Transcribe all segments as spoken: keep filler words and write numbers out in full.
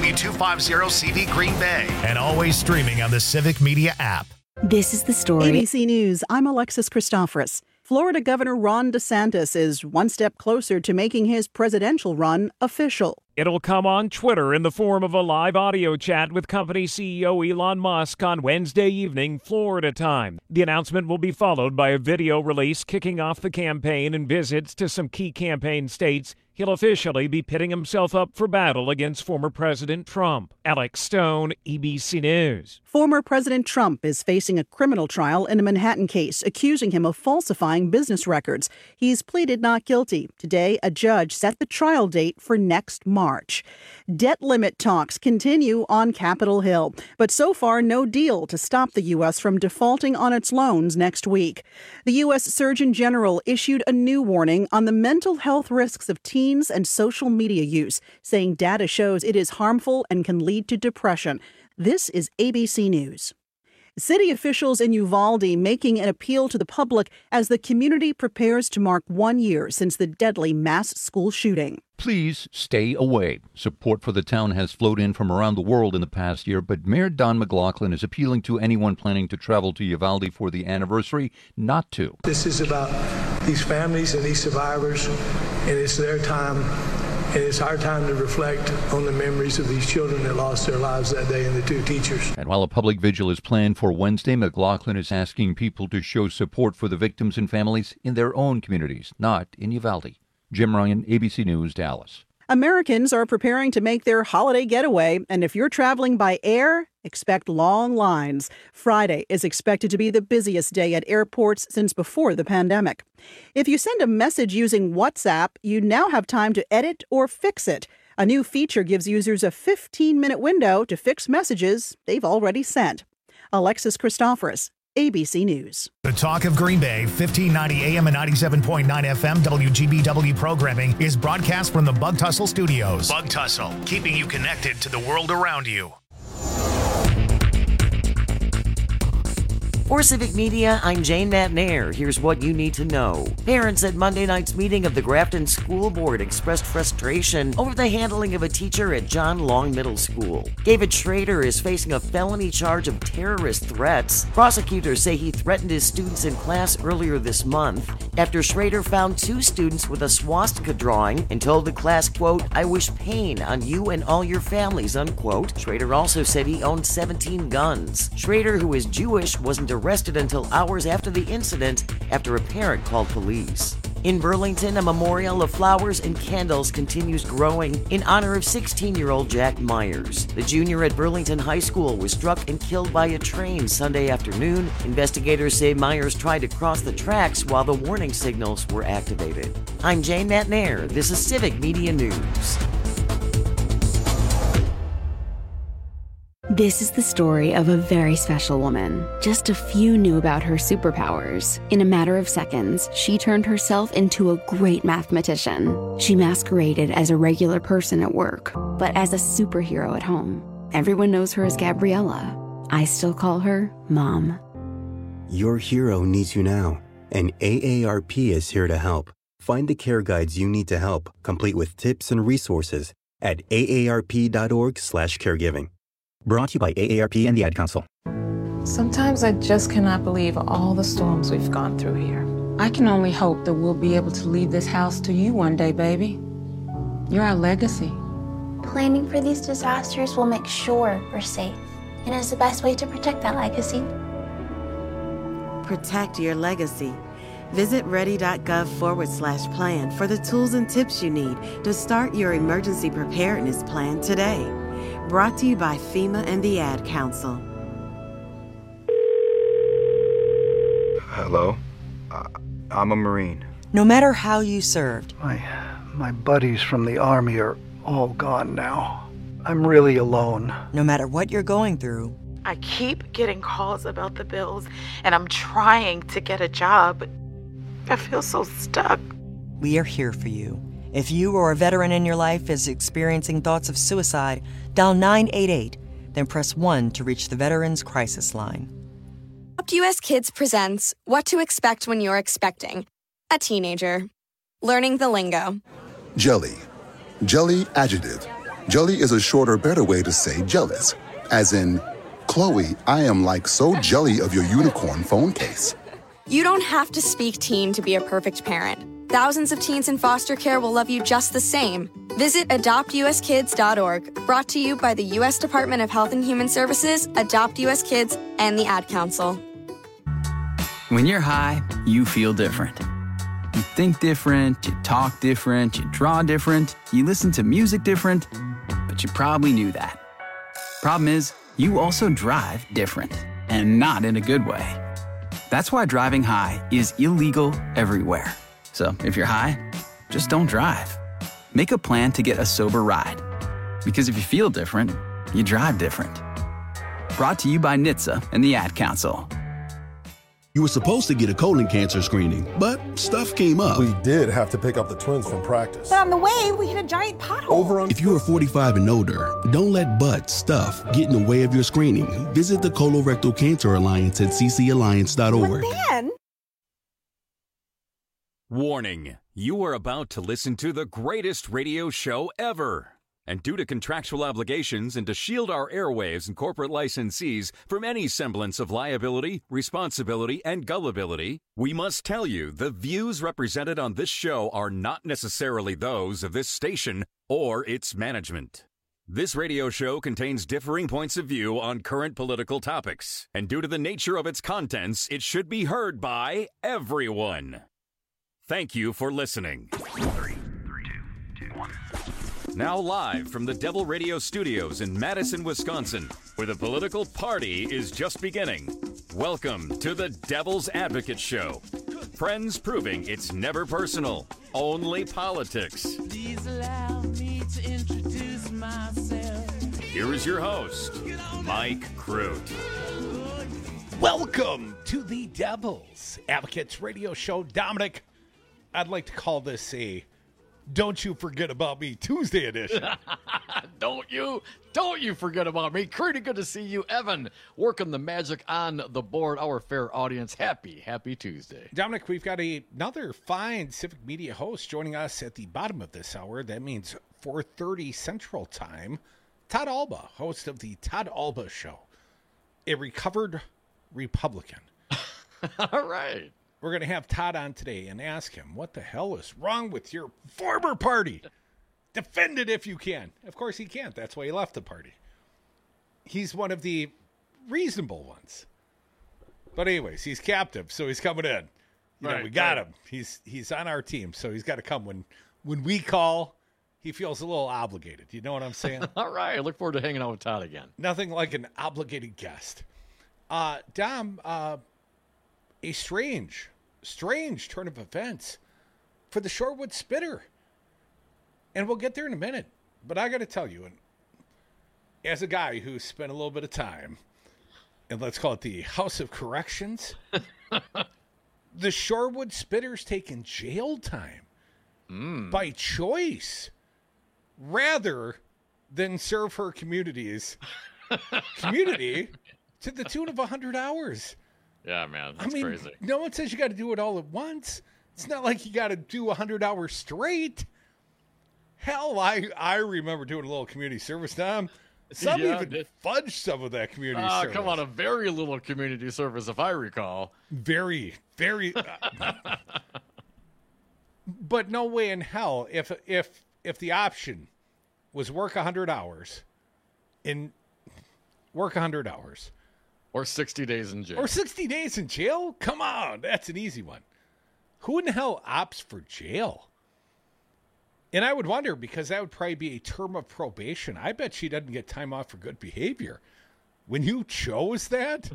W two fifty C V Green Bay. And always streaming on the Civic Media app. This is the story. A B C News, I'm Alexis Christoforous. Florida Governor Ron DeSantis is one step closer to making his presidential run official. It'll come on Twitter in the form of a live audio chat with company C E O Elon Musk on Wednesday evening, Florida time. The announcement will be followed by a video release kicking off the campaign and visits to some key campaign states. He'll officially be pitting himself up for battle against former President Trump. Alex Stone, A B C News. Former President Trump is facing a criminal trial in a Manhattan case accusing him of falsifying business records. He's pleaded not guilty. Today, a judge set the trial date for next March. Debt limit talks continue on Capitol Hill, but so far no deal to stop the U S from defaulting on its loans next week. The U S Surgeon General issued a new warning on the mental health risks of teens and social media use, saying data shows it is harmful and can lead to depression. This is A B C News. City officials in Uvalde making an appeal to the public as the community prepares to mark one year since the deadly mass school shooting. Please stay away. Support for the town has flowed in from around the world in the past year, but Mayor Don McLaughlin is appealing to anyone planning to travel to Uvalde for the anniversary not to. This is about these families and these survivors, and it's their time. And it's our time to reflect on the memories of these children that lost their lives that day and the two teachers. And while a public vigil is planned for Wednesday, McLaughlin is asking people to show support for the victims and families in their own communities, not in Uvalde. Jim Ryan, A B C News, Dallas. Americans are preparing to make their holiday getaway, and if you're traveling by air, expect long lines. Friday is expected to be the busiest day at airports since before the pandemic. If you send a message using WhatsApp, you now have time to edit or fix it. A new feature gives users a fifteen-minute window to fix messages they've already sent. Alexis Christoforous, A B C News. The Talk of Green Bay, fifteen ninety A M and ninety-seven point nine F M W G B W programming is broadcast from the Bug Tussle Studios. Bug Tussle, keeping you connected to the world around you. For Civic Media, I'm Jane Matnair. Here's what you need to know. Parents at Monday night's meeting of the Grafton School Board expressed frustration over the handling of a teacher at John Long Middle School. David Schrader is facing a felony charge of terrorist threats. Prosecutors say he threatened his students in class earlier this month after Schrader found two students with a swastika drawing and told the class, quote, "I wish pain on you and all your families," unquote. Schrader also said he owned seventeen guns. Schrader, who is Jewish, wasn't arrested until hours after the incident after a parent called police. In Burlington, a memorial of flowers and candles continues growing in honor of sixteen-year-old Jack Myers. The junior at Burlington High School was struck and killed by a train Sunday afternoon. Investigators say Myers tried to cross the tracks while the warning signals were activated. I'm Jane Matnair. This is Civic Media News. This is the story of a very special woman. Just a few knew about her superpowers. In a matter of seconds, she turned herself into a great mathematician. She masqueraded as a regular person at work, but as a superhero at home. Everyone knows her as Gabriella. I still call her Mom. Your hero needs you now, and A A R P is here to help. Find the care guides you need to help, complete with tips and resources at A A R P dot org slash caregiving. Brought to you by A A R P and the Ad Council. Sometimes I just cannot believe all the storms we've gone through here. I can only hope that we'll be able to leave this house to you one day, baby. You're our legacy. Planning for these disasters will make sure we're safe, and is the best way to protect that legacy. Protect your legacy. Visit ready.gov forward slash plan for the tools and tips you need to start your emergency preparedness plan today. Brought to you by FEMA and the Ad Council. Hello? Uh, I'm a Marine. No matter how you served. My, my buddies from the Army are all gone now. I'm really alone. No matter what you're going through. I keep getting calls about the bills, and I'm trying to get a job. I feel so stuck. We are here for you. If you or a veteran in your life is experiencing thoughts of suicide, dial nine eight eight, then press one to reach the Veterans Crisis Line. Adopt U S Kids presents What to Expect When You're Expecting a Teenager. Learning the lingo. Jelly. Jelly adjective. Jelly is a shorter, better way to say jealous. As in, Chloe, I am like so jelly of your unicorn phone case. You don't have to speak teen to be a perfect parent. Thousands of teens in foster care will love you just the same. Visit adopt u s kids dot org, brought to you by the U S Department of Health and Human Services, Adopt U S Kids, and the Ad Council. When you're high, you feel different. You think different, you talk different, you draw different, you listen to music different, but you probably knew that. Problem is, you also drive different, and not in a good way. That's why driving high is illegal everywhere. So if you're high, just don't drive. Make a plan to get a sober ride. Because if you feel different, you drive different. Brought to you by N H T S A and the Ad Council. You were supposed to get a colon cancer screening, but stuff came up. We did have to pick up the twins from practice. But on the way, we hit a giant pothole. Over on If you are forty-five and older, don't let butt stuff get in the way of your screening. Visit the Colorectal Cancer Alliance at c c alliance dot org. But then... Warning, you are about to listen to the greatest radio show ever. And due to contractual obligations and to shield our airwaves and corporate licensees from any semblance of liability, responsibility, and gullibility, we must tell you the views represented on this show are not necessarily those of this station or its management. This radio show contains differing points of view on current political topics, and due to the nature of its contents, it should be heard by everyone. Thank you for listening. Three, three, two, two, one. Now live from the Devil Radio Studios in Madison, Wisconsin, where the political party is just beginning. Welcome to the Devil's Advocate Show. Friends proving it's never personal, only politics. Please allow me to introduce myself. Here is your host, Mike Crute. Welcome to the Devil's Advocates Radio Show. Dominic, I'd like to call this a Don't You Forget About Me Tuesday edition. Don't you, don't you forget about me. Pretty good to see you, Evan, working the magic on the board. Our fair audience, happy, happy Tuesday. Dominic, we've got a, another fine Civic Media host joining us at the bottom of this hour. That means four thirty Central Time. Todd Alba, host of the Todd Alba Show, a recovered Republican. All right. We're going to have Todd on today and ask him, what the hell is wrong with your former party? Defend it if you can. Of course he can't. That's why he left the party. He's one of the reasonable ones. But anyways, he's captive, so he's coming in. You know, right, we got right. him. He's he's on our team, so he's got to come when when we call. He feels a little obligated. You know what I'm saying? All right. I look forward to hanging out with Todd again. Nothing like an obligated guest. Uh, Dom, uh, a strange, strange turn of events for the Shorewood Spitter. And we'll get there in a minute. But I got to tell you, and as a guy who spent a little bit of time, and let's call it the House of Corrections, the Shorewood Spitter's taking jail time mm. by choice rather than serve her communities community to the tune of one hundred hours. Yeah, man, that's I mean, crazy. No one says you got to do it all at once. It's not like you got to do one hundred hours straight. Hell, I, I remember doing a little community service time. Some Yeah, even did- fudged some of that community Ah, service. come on, a very little community service, if I recall. Very, very. uh, but no way in hell, if if if the option was work one hundred hours, in work one hundred hours. Or sixty days in jail. Or sixty days in jail? Come on, that's an easy one. Who in the hell opts for jail? And I would wonder, because that would probably be a term of probation. I bet she doesn't get time off for good behavior. When you chose that?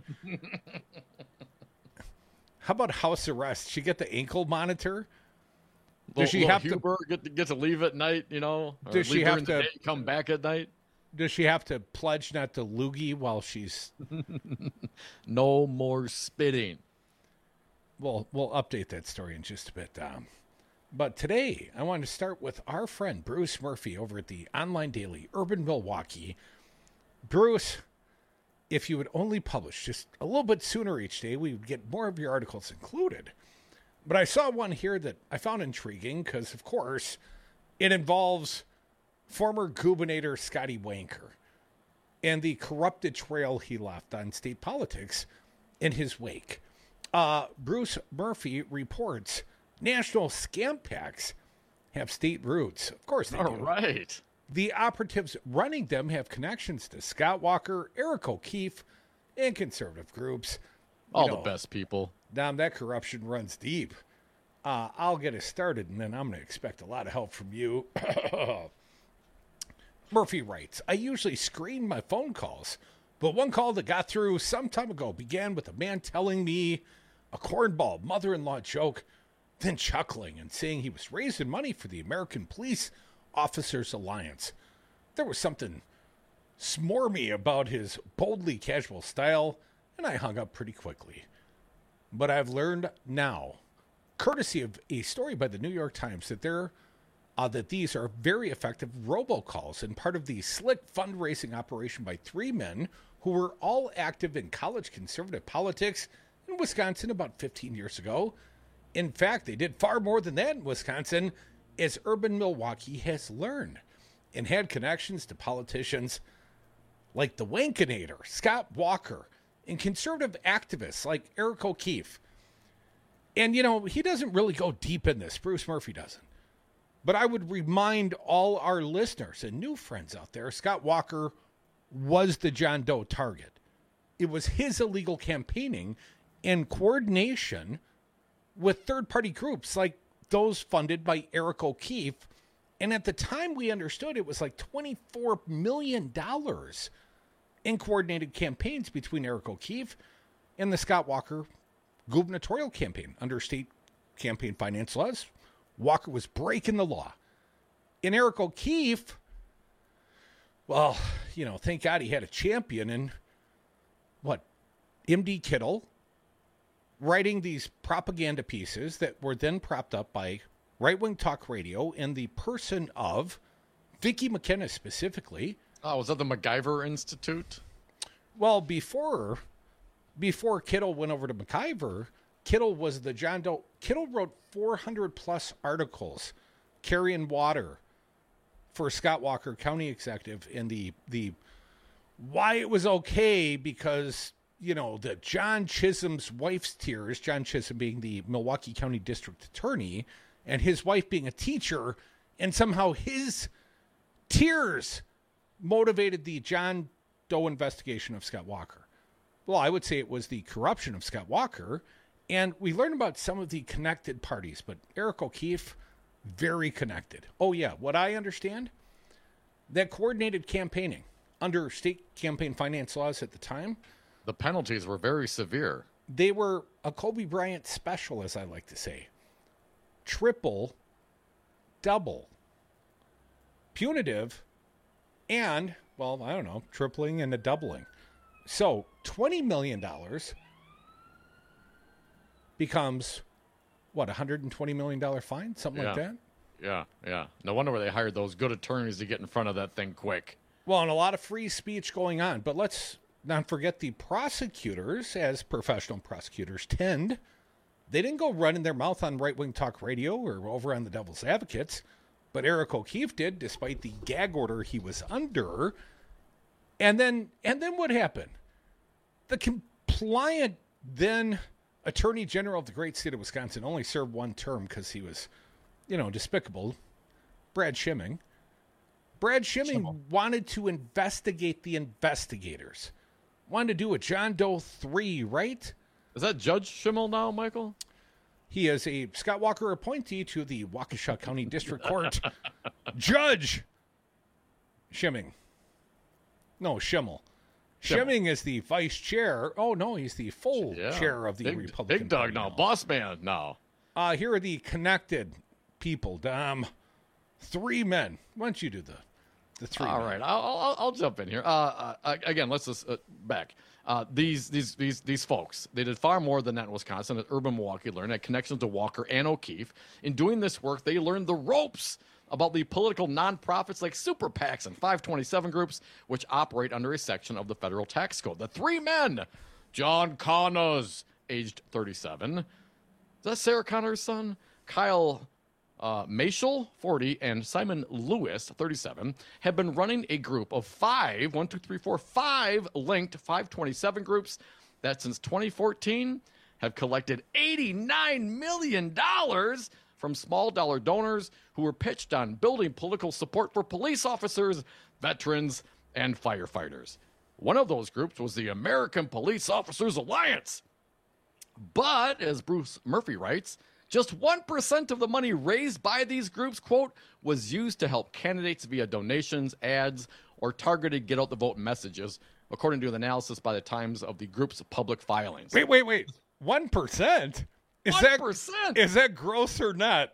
How about house arrest? She get the ankle monitor? Does she Little have Huber to get to get to leave at night, you know? Or Does she leave have during the to- day, come back at night? Does she have to pledge not to loogie while she's... No more spitting. Well, we'll update that story in just a bit, Dom. But today, I wanted to start with our friend Bruce Murphy over at the online daily Urban Milwaukee. Bruce, if you would only publish just a little bit sooner each day, we would get more of your articles included. But I saw one here that I found intriguing because, of course, it involves former gubernator Scotty Wanker and the corrupted trail he left on state politics in his wake. Uh, Bruce Murphy reports national scam packs have state roots. Of course they All do. right. The operatives running them have connections to Scott Walker, Eric O'Keefe, and conservative groups. You All know, the best people. Dom, that corruption runs deep. Uh, I'll get us started, and then I'm going to expect a lot of help from you. Murphy writes, I usually screen my phone calls, but one call that got through some time ago began with a man telling me a cornball mother-in-law joke, then chuckling and saying he was raising money for the American Police Officers Alliance. There was something smarmy about his boldly casual style, and I hung up pretty quickly. But I've learned now, courtesy of a story by the New York Times, that there uh, that these are very effective robocalls and part of the slick fundraising operation by three men who were all active in college conservative politics in Wisconsin about fifteen years ago. In fact, they did far more than that in Wisconsin, as urban Milwaukee has learned, and had connections to politicians like the Wankinator, Scott Walker, and conservative activists like Eric O'Keefe. And, you know, he doesn't really go deep in this. Bruce Murphy doesn't. But I would remind all our listeners and new friends out there, Scott Walker was the John Doe target. It was his illegal campaigning and coordination with third-party groups like those funded by Eric O'Keefe. And at the time we understood it was like twenty-four million dollars in coordinated campaigns between Eric O'Keefe and the Scott Walker gubernatorial campaign. Under state campaign finance laws, Walker was breaking the law. And Eric O'Keefe, well, you know, thank God he had a champion in, what, M D Kittle, writing these propaganda pieces that were then propped up by right-wing talk radio in the person of Vicki McKenna specifically. Oh, was that the MacGyver Institute? Well, before before Kittle went over to MacGyver, Kittle was the John Doe. Kittle wrote four hundred plus articles carrying water for Scott Walker, county executive, in the the why it was okay because, you know, the John Chisholm's wife's tears, John Chisholm being the Milwaukee County District Attorney, and his wife being a teacher, and somehow his tears motivated the John Doe investigation of Scott Walker. Well, I would say it was the corruption of Scott Walker, and we learned about some of the connected parties, but Eric O'Keefe, very connected. Oh, yeah, what I understand, that coordinated campaigning under state campaign finance laws at the time, the penalties were very severe. They were a Kobe Bryant special, as I like to say. Triple, double, punitive, and, well, I don't know, tripling and a doubling. So twenty million dollars becomes, what, a one hundred twenty million dollars fine? Something yeah. like that? Yeah, yeah. No wonder why they hired those good attorneys to get in front of that thing quick. Well, and a lot of free speech going on. But let's not forget the prosecutors, as professional prosecutors tend. They didn't go running their mouth on right-wing talk radio or over on the Devil's Advocates, but Eric O'Keefe did, despite the gag order he was under. And then, and then what happened? The compliant then Attorney General of the great state of Wisconsin only served one term because he was, you know, despicable. Brad Schimming. Brad Schimming Schimmel. wanted to investigate the investigators. Wanted to do a John Doe three, right? Is that Judge Schimmel now, Michael? He is a Scott Walker appointee to the Waukesha County District Court. Judge Schimming. No, Schimmel. Schimmel. Schimming is the vice chair. Oh, no, he's the full yeah. chair of the big, Republican Big dog Party now. now. Boss man now. Uh, here are the connected people, Dom. Three men. Why don't you do the, the three All men? right, I'll, I'll, I'll jump in here. Uh, uh, again, let's just uh, back. Uh, these these these these folks, they did far more than that in Wisconsin. At Urban Milwaukee learned had connections to Walker and O'Keefe. In doing this work, they learned the ropes about the political nonprofits like super PACs and five twenty-seven groups, which operate under a section of the federal tax code. The three men, John Connors, aged thirty-seven. Is that Sarah Connor's son? Kyle Uh, Mashal, forty, and Simon Lewis, thirty-seven, have been running a group of five, one, two, three, four, five linked five twenty-seven groups that since twenty fourteen have collected eighty-nine million dollars from small dollar donors who were pitched on building political support for police officers, veterans, and firefighters. One of those groups was the American Police Officers Alliance. But, as Bruce Murphy writes, just one percent of the money raised by these groups, quote, was used to help candidates via donations, ads, or targeted get-out-the-vote messages, according to an analysis by the Times of the group's public filings. Wait, wait, wait. one percent? Is one percent? That, is that gross or not?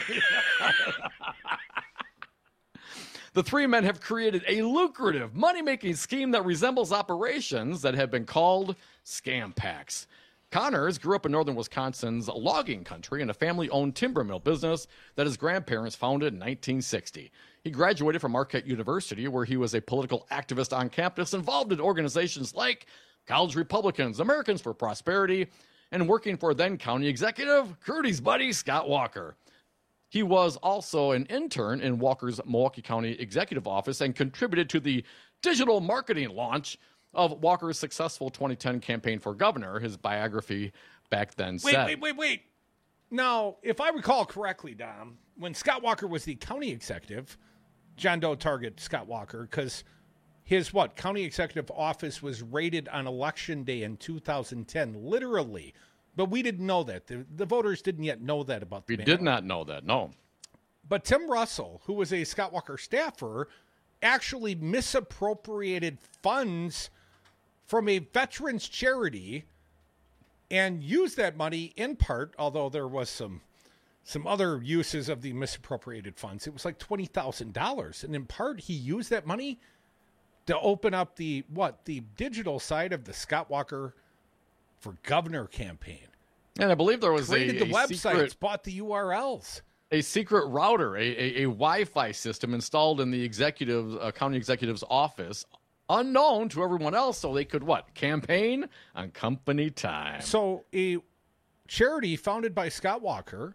The three men have created a lucrative money-making scheme that resembles operations that have been called scam packs. Connors grew up in northern Wisconsin's logging country in a family-owned timber mill business that his grandparents founded in nineteen sixty. He graduated from Marquette University, where he was a political activist on campus involved in organizations like College Republicans, Americans for Prosperity, and working for then-county executive Curdy's buddy Scott Walker. He was also an intern in Walker's Milwaukee County Executive Office and contributed to the digital marketing launch of Walker's successful twenty ten campaign for governor, his biography back then wait, said. Wait, wait, wait, wait. Now, if I recall correctly, Dom, when Scott Walker was the county executive, John Doe targeted Scott Walker because his, what, county executive office was raided on Election Day in two thousand ten, literally. But we didn't know that. The, the voters didn't yet know that about the We man. did not know that, no. But Tim Russell, who was a Scott Walker staffer, actually misappropriated funds from a veterans charity and used that money in part, although there was some some other uses of the misappropriated funds. It was like twenty thousand dollars. And in part, he used that money to open up the, what, the digital side of the Scott Walker for Governor campaign. And I believe there was Created a, the a websites, secret, bought the U R Ls. a secret router, a, a, a Wi-Fi system installed in the executive uh, county executive's office, unknown to everyone else, so they could, what, campaign on company time. So a charity founded by Scott Walker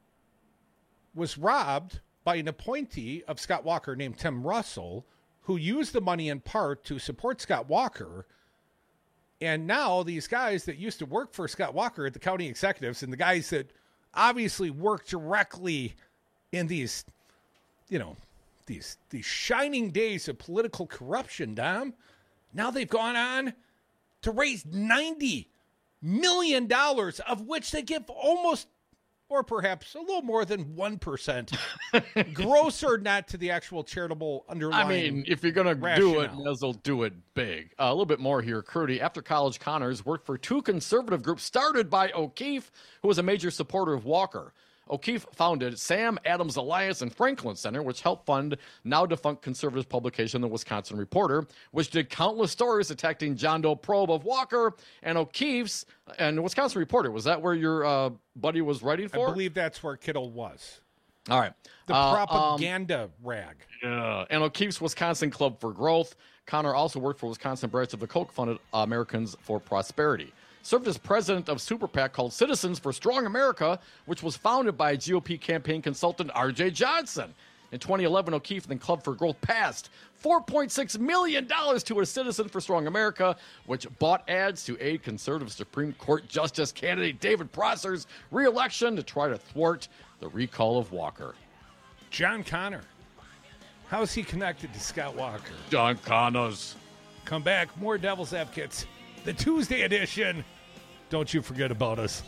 was robbed by an appointee of Scott Walker named Tim Russell, who used the money in part to support Scott Walker. And now these guys that used to work for Scott Walker at the county executives and the guys that obviously work directly in these, you know, these these shining days of political corruption, Dom, now they've gone on to raise ninety million dollars, of which they give almost, or perhaps a little more than one percent, gross or not, to the actual charitable underlying. I mean, if you're going to rationale. do it, may as well do it big. Uh, a little bit more here. Curdy, after college, Connors worked for two conservative groups started by O'Keefe, who was a major supporter of Walker. O'Keefe founded Sam Adams Alliance and Franklin Center, which helped fund now-defunct conservative publication, The Wisconsin Reporter, which did countless stories attacking John Doe probe of Walker and O'Keefe's. And The Wisconsin Reporter, was that where your uh, buddy was writing for? I believe that's where Kittle was. All right. The Uh, propaganda um, rag. Yeah. And O'Keefe's Wisconsin Club for Growth. Connor also worked for Wisconsin branch of the Koch-funded Americans for Prosperity. Served as president of Super PAC called Citizens for Strong America, which was founded by G O P campaign consultant R J Johnson. In twenty eleven, O'Keefe and the Club for Growth passed four point six million dollars to a Citizen for Strong America, which bought ads to aid conservative Supreme Court Justice candidate David Prosser's re-election to try to thwart the recall of Walker. John Connor. How is he connected to Scott Walker? John Connors. Come back. More Devil's Advocates. The Tuesday edition. Don't you forget about us.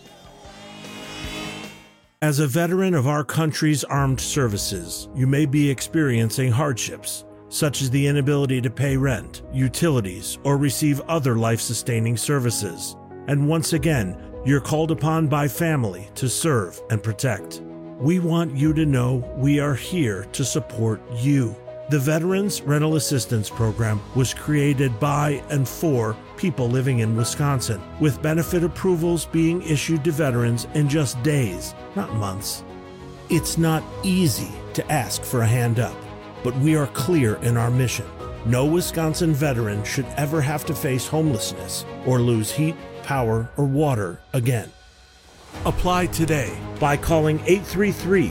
As a veteran of our country's armed services, you may be experiencing hardships, such as the inability to pay rent, utilities, or receive other life-sustaining services. And once again, you're called upon by family to serve and protect. We want you to know we are here to support you. The Veterans Rental Assistance Program was created by and for people living in Wisconsin, with benefit approvals being issued to veterans in just days, not months. It's not easy to ask for a hand up, but we are clear in our mission. No Wisconsin veteran should ever have to face homelessness or lose heat, power, or water again. Apply today by calling eight three three,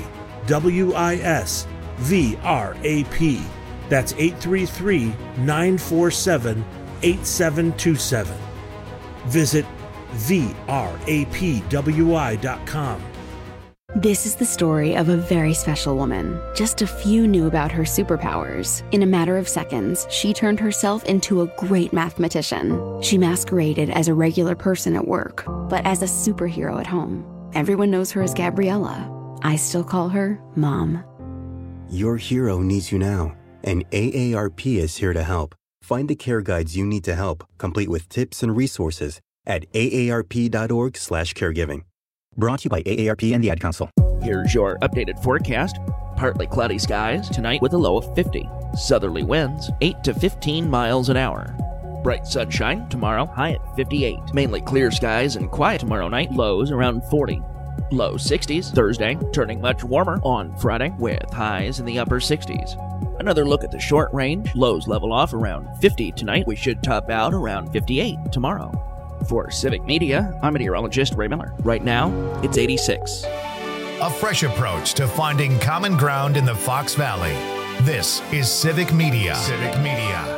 W I S V R A P. That's eight three three, nine four seven, eight seven two seven. Visit V R A P W I dot com. This is the story of a very special woman. Just a few knew about her superpowers. In a matter of seconds, she turned herself into a great mathematician. She masqueraded as a regular person at work, but as a superhero at home. Everyone knows her as Gabriella. I still call her Mom. Your hero needs you now, and A A R P is here to help. Find the care guides you need to help, complete with tips and resources at A A R P dot org slash caregiving. Brought to you by A A R P and the Ad Council. Here's your updated forecast. Partly cloudy skies tonight with a low of fifty. Southerly winds eight to fifteen miles an hour. Bright sunshine tomorrow, high at fifty-eight. Mainly clear skies and quiet tomorrow night, lows around forty. Low sixties Thursday, turning much warmer on Friday with highs in the upper sixties. Another look at the short range. Lows level off around fifty tonight. We should top out around fifty-eight tomorrow. For Civic Media, I'm meteorologist Ray Miller. Right now, it's eighty-six. A fresh approach to finding common ground in the Fox Valley. This is Civic Media. Civic Media.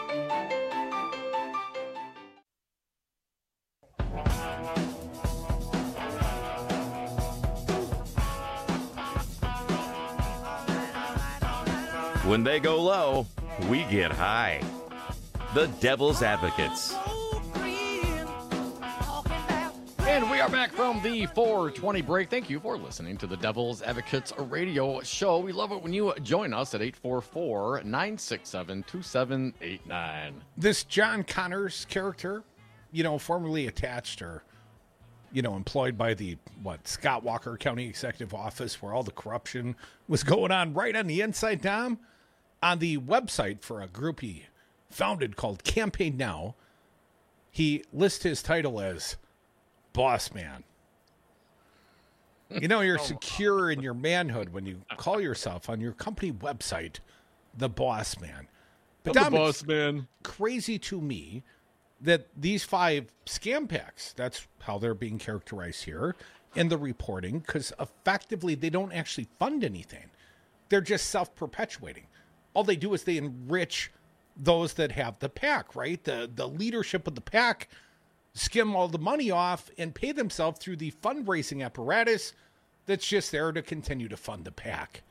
When they go low, we get high. The Devil's Advocates. And we are back from the four twenty break. Thank you for listening to the Devil's Advocates radio show. We love it when you join us at eight four four, nine six seven, two seven eight nine. This John Connors character, you know, formerly attached or, you know, employed by the, what, Scott Walker County Executive Office where all the corruption was going on right on the inside, Dom, on the website for a group he founded called Campaign Now, he lists his title as Boss Man. You know, you're secure in your manhood when you call yourself on your company website the Boss Man. But I'm Dom, the Boss it's Man. Crazy to me that these five scam packs, that's how they're being characterized here in the reporting, because effectively they don't actually fund anything. They're just self-perpetuating. All they do is they enrich those that have the pack, right? The the leadership of the pack skim all the money off and pay themselves through the fundraising apparatus that's just there to continue to fund the pack.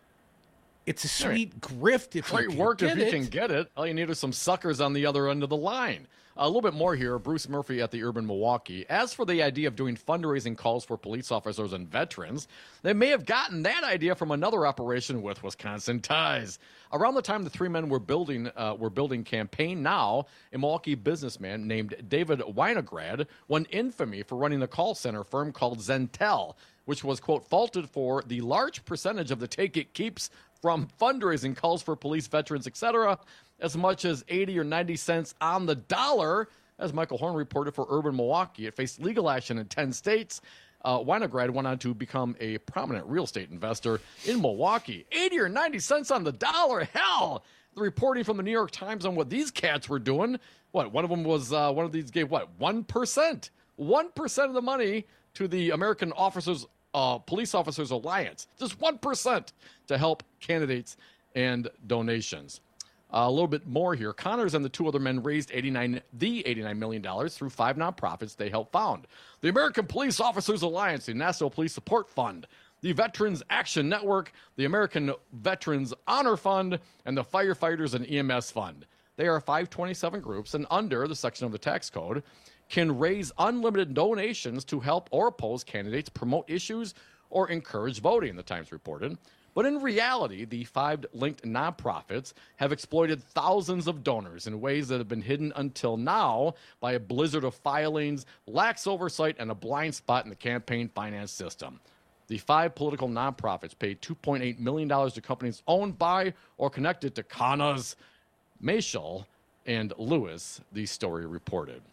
It's a sweet right. grift if Great you can work get if you it. can get it. All you need are some suckers on the other end of the line. A little bit more here. Bruce Murphy at the Urban Milwaukee. As for the idea of doing fundraising calls for police officers and veterans, they may have gotten that idea from another operation with Wisconsin ties. Around the time the three men were building uh, were building Campaign Now, a Milwaukee businessman named David Winograd won infamy for running a call center firm called Zentel, which was, quote, faulted for the large percentage of the take it keeps from fundraising calls for police, veterans, et cetera, as much as eighty or ninety cents on the dollar. As Michael Horn reported for Urban Milwaukee, it faced legal action in ten states. Uh, Winograd went on to become a prominent real estate investor in Milwaukee. eighty or ninety cents on the dollar. Hell, the reporting from the New York Times on what these cats were doing. What, one of them was, uh, one of these gave what, one percent? one percent of the money to the American Officers, uh, Police Officers Alliance. Just one percent to help candidates and donations. Uh, a little bit more here. Connors and the two other men raised eighty-nine, the eighty-nine million dollars through five nonprofits they helped found. The American Police Officers Alliance, the National Police Support Fund, the Veterans Action Network, the American Veterans Honor Fund, and the Firefighters and E M S Fund. They are five twenty-seven groups, and under the section of the tax code, can raise unlimited donations to help or oppose candidates, promote issues, or encourage voting, the Times reported. But in reality, the five linked nonprofits have exploited thousands of donors in ways that have been hidden until now by a blizzard of filings, lax oversight, and a blind spot in the campaign finance system. The five political nonprofits paid two point eight million dollars to companies owned by or connected to Kanas, Mashal, and Lewis, the story reported.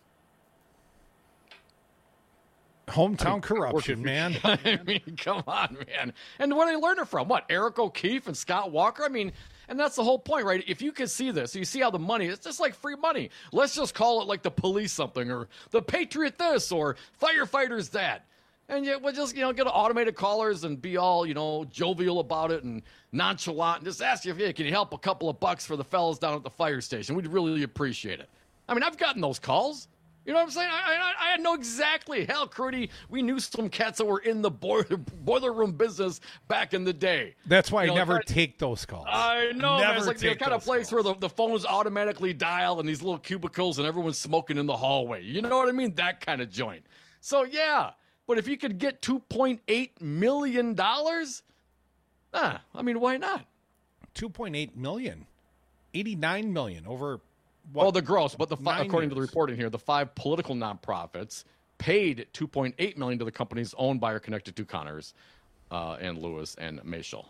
Hometown I mean, corruption, man. I mean, come on, man. And where did they learn it from? What, Eric O'Keefe and Scott Walker? I mean, and that's the whole point, right? If you can see this, you see how the money, it's just like free money. Let's just call it like the police something, or the Patriot this, or firefighters that. And yet we'll just, you know, get automated callers and be all, you know, jovial about it and nonchalant and just ask you, hey, can you help a couple of bucks for the fellas down at the fire station? We'd really appreciate it. I mean, I've gotten those calls. You know what I'm saying? I, I, I know exactly. Hell, Crudy, we knew some cats that were in the boiler, boiler room business back in the day. That's why you I know, never kinda, take those calls. I know, man. Never It's like the kind of place calls. where the, the phones automatically dial in these little cubicles and everyone's smoking in the hallway. You know what I mean? That kind of joint. So, yeah. But if you could get two point eight million dollars, ah, I mean, why not? two point eight million dollars. eighty-nine million dollars over what? Well, the gross, but the five, according years. to the reporting here, the five political nonprofits paid two point eight million dollars to the companies owned by or connected to Connors uh, and Lewis and Mashal.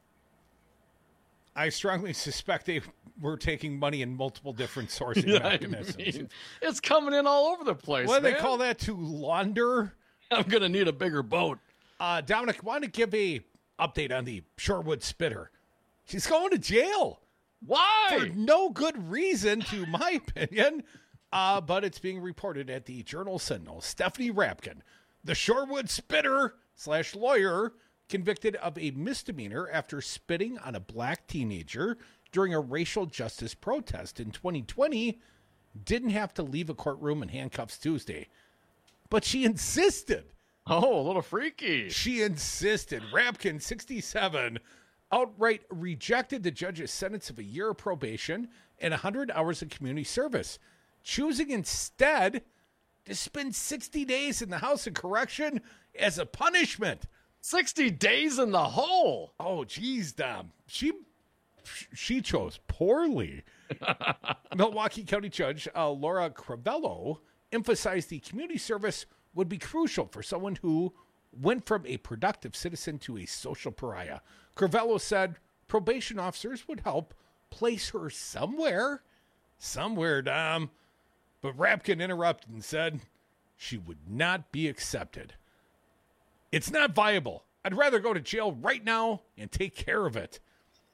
I strongly suspect they were taking money in multiple different sourcing Yeah, mechanisms. I mean, it's coming in all over the place. What do man. they call that? To launder? I'm going to need a bigger boat. Uh, Dominic, want to give a update on the Shorewood Spitter. She's going to jail. Why? For no good reason, to my opinion. Uh, but it's being reported at the Journal Sentinel. Stephanie Rapkin, the Shorewood Spitter slash lawyer, convicted of a misdemeanor after spitting on a black teenager during a racial justice protest in twenty twenty, didn't have to leave a courtroom in handcuffs Tuesday. But she insisted. Oh, a little freaky. She insisted. Rapkin, sixty-seven, outright rejected the judge's sentence of a year of probation and one hundred hours of community service, choosing instead to spend sixty days in the House of Correction as a punishment. sixty days in the hole. Oh, geez, Dom. She she chose poorly. Milwaukee County Judge uh, Laura Cravello emphasized the community service would be crucial for someone who went from a productive citizen to a social pariah. Cravello said probation officers would help place her somewhere, somewhere, Dom. But Rapkin interrupted and said she would not be accepted. It's not viable. I'd rather go to jail right now and take care of it.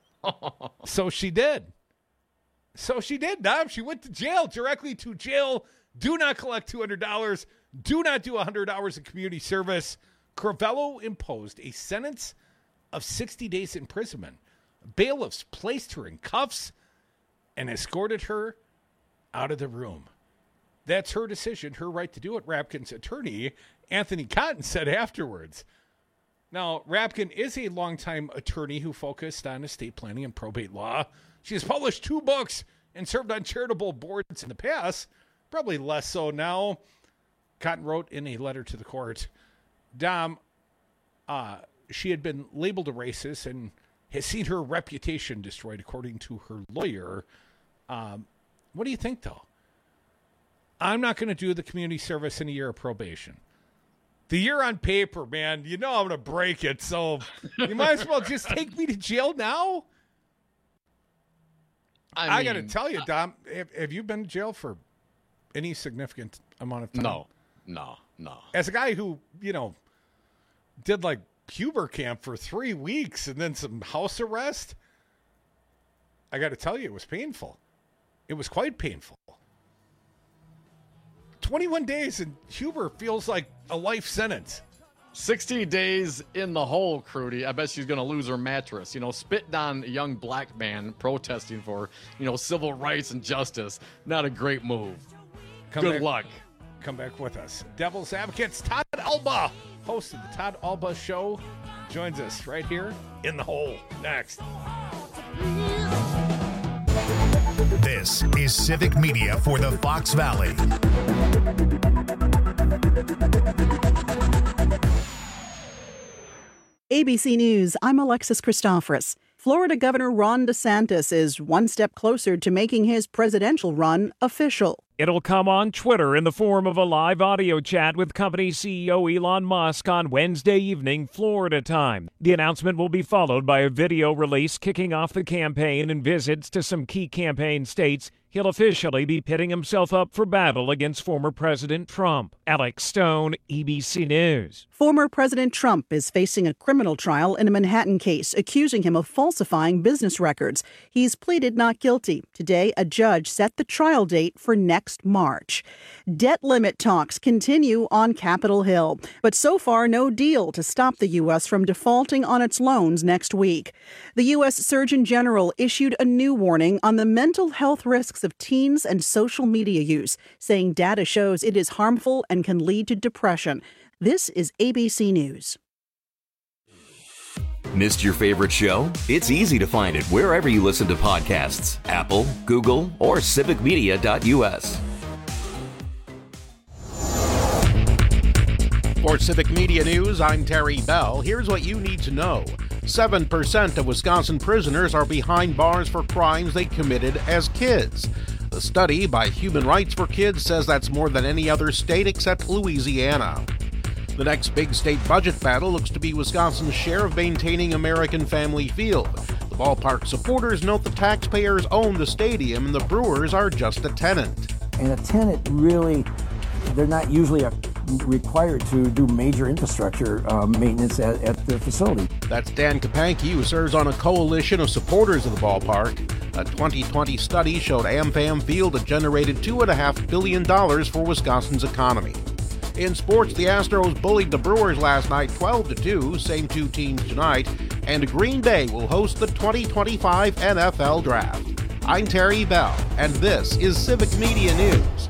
So she did. So she did, Dom. She went to jail, directly to jail. Do not collect two hundred dollars. Do not do one hundred hours of community service. Cravello imposed a sentence of sixty days imprisonment. Bailiffs placed her in cuffs and escorted her out of the room. That's her decision, her right to do it, Rapkin's attorney, Anthony Cotton, said afterwards. Now, Rapkin is a longtime attorney who focused on estate planning and probate law. She has published two books and served on charitable boards in the past, probably less so now. Cotton wrote in a letter to the court, Dom, uh, she had been labeled a racist and has seen her reputation destroyed, according to her lawyer. Um, what do you think, though? I'm not going to do the community service in a year of probation. The year on paper, man, you know I'm going to break it, so you might as well just take me to jail now. I, I, I got to mean, tell you, Dom, have, have you been to jail for any significant amount of time? No, no, no. As a guy who, you know, did like Huber camp for three weeks and then some house arrest, I got to tell you, it was painful. It was quite painful. twenty-one days in Huber feels like a life sentence. sixty days in the hole, Crudy. I bet she's going to lose her mattress. You know, spitting on a young black man protesting for, you know, civil rights and justice. Not a great move. Come Good back, luck. Come back with us. Devil's Advocates, Todd Alba, host of the Todd Alba Show, joins us right here in the hole. Next. This is Civic Media for the Fox Valley. A B C News, I'm Alexis Christoforous. Florida Governor Ron DeSantis is one step closer to making his presidential run official. It'll come on Twitter in the form of a live audio chat with company C E O Elon Musk on Wednesday evening, Florida time. The announcement will be followed by a video release kicking off the campaign and visits to some key campaign states, He'll officially be pitting himself up for battle against former President Trump. Alex Stone, A B C News. Former President Trump is facing a criminal trial in a Manhattan case accusing him of falsifying business records. He's pleaded not guilty. Today, a judge set the trial date for next March. Debt limit talks continue on Capitol Hill, but so far no deal to stop the U S from defaulting on its loans next week. The U S Surgeon General issued a new warning on the mental health risks of teens and social media use, saying data shows it is harmful and can lead to depression. This is A B C News. Missed your favorite show? It's easy to find it wherever you listen to podcasts. Apple, Google, or civic media dot U S. For Civic Media News, I'm Terry Bell. Here's what you need to know. seven percent of Wisconsin prisoners are behind bars for crimes they committed as kids. The study by Human Rights for Kids says that's more than any other state except Louisiana. The next big state budget battle looks to be Wisconsin's share of maintaining American Family Field. The ballpark supporters note the taxpayers own the stadium and the Brewers are just a tenant. And a tenant really, they're not usually a required to do major infrastructure uh, maintenance at, at the facility. That's Dan Kapanke, who serves on a coalition of supporters of the ballpark. A twenty twenty study showed AmFam Field had generated two point five billion dollars for Wisconsin's economy. In sports, the Astros bullied the Brewers last night twelve to two, same two teams tonight, and Green Bay will host the twenty twenty-five N F L Draft. I'm Terry Bell, and this is Civic Media News.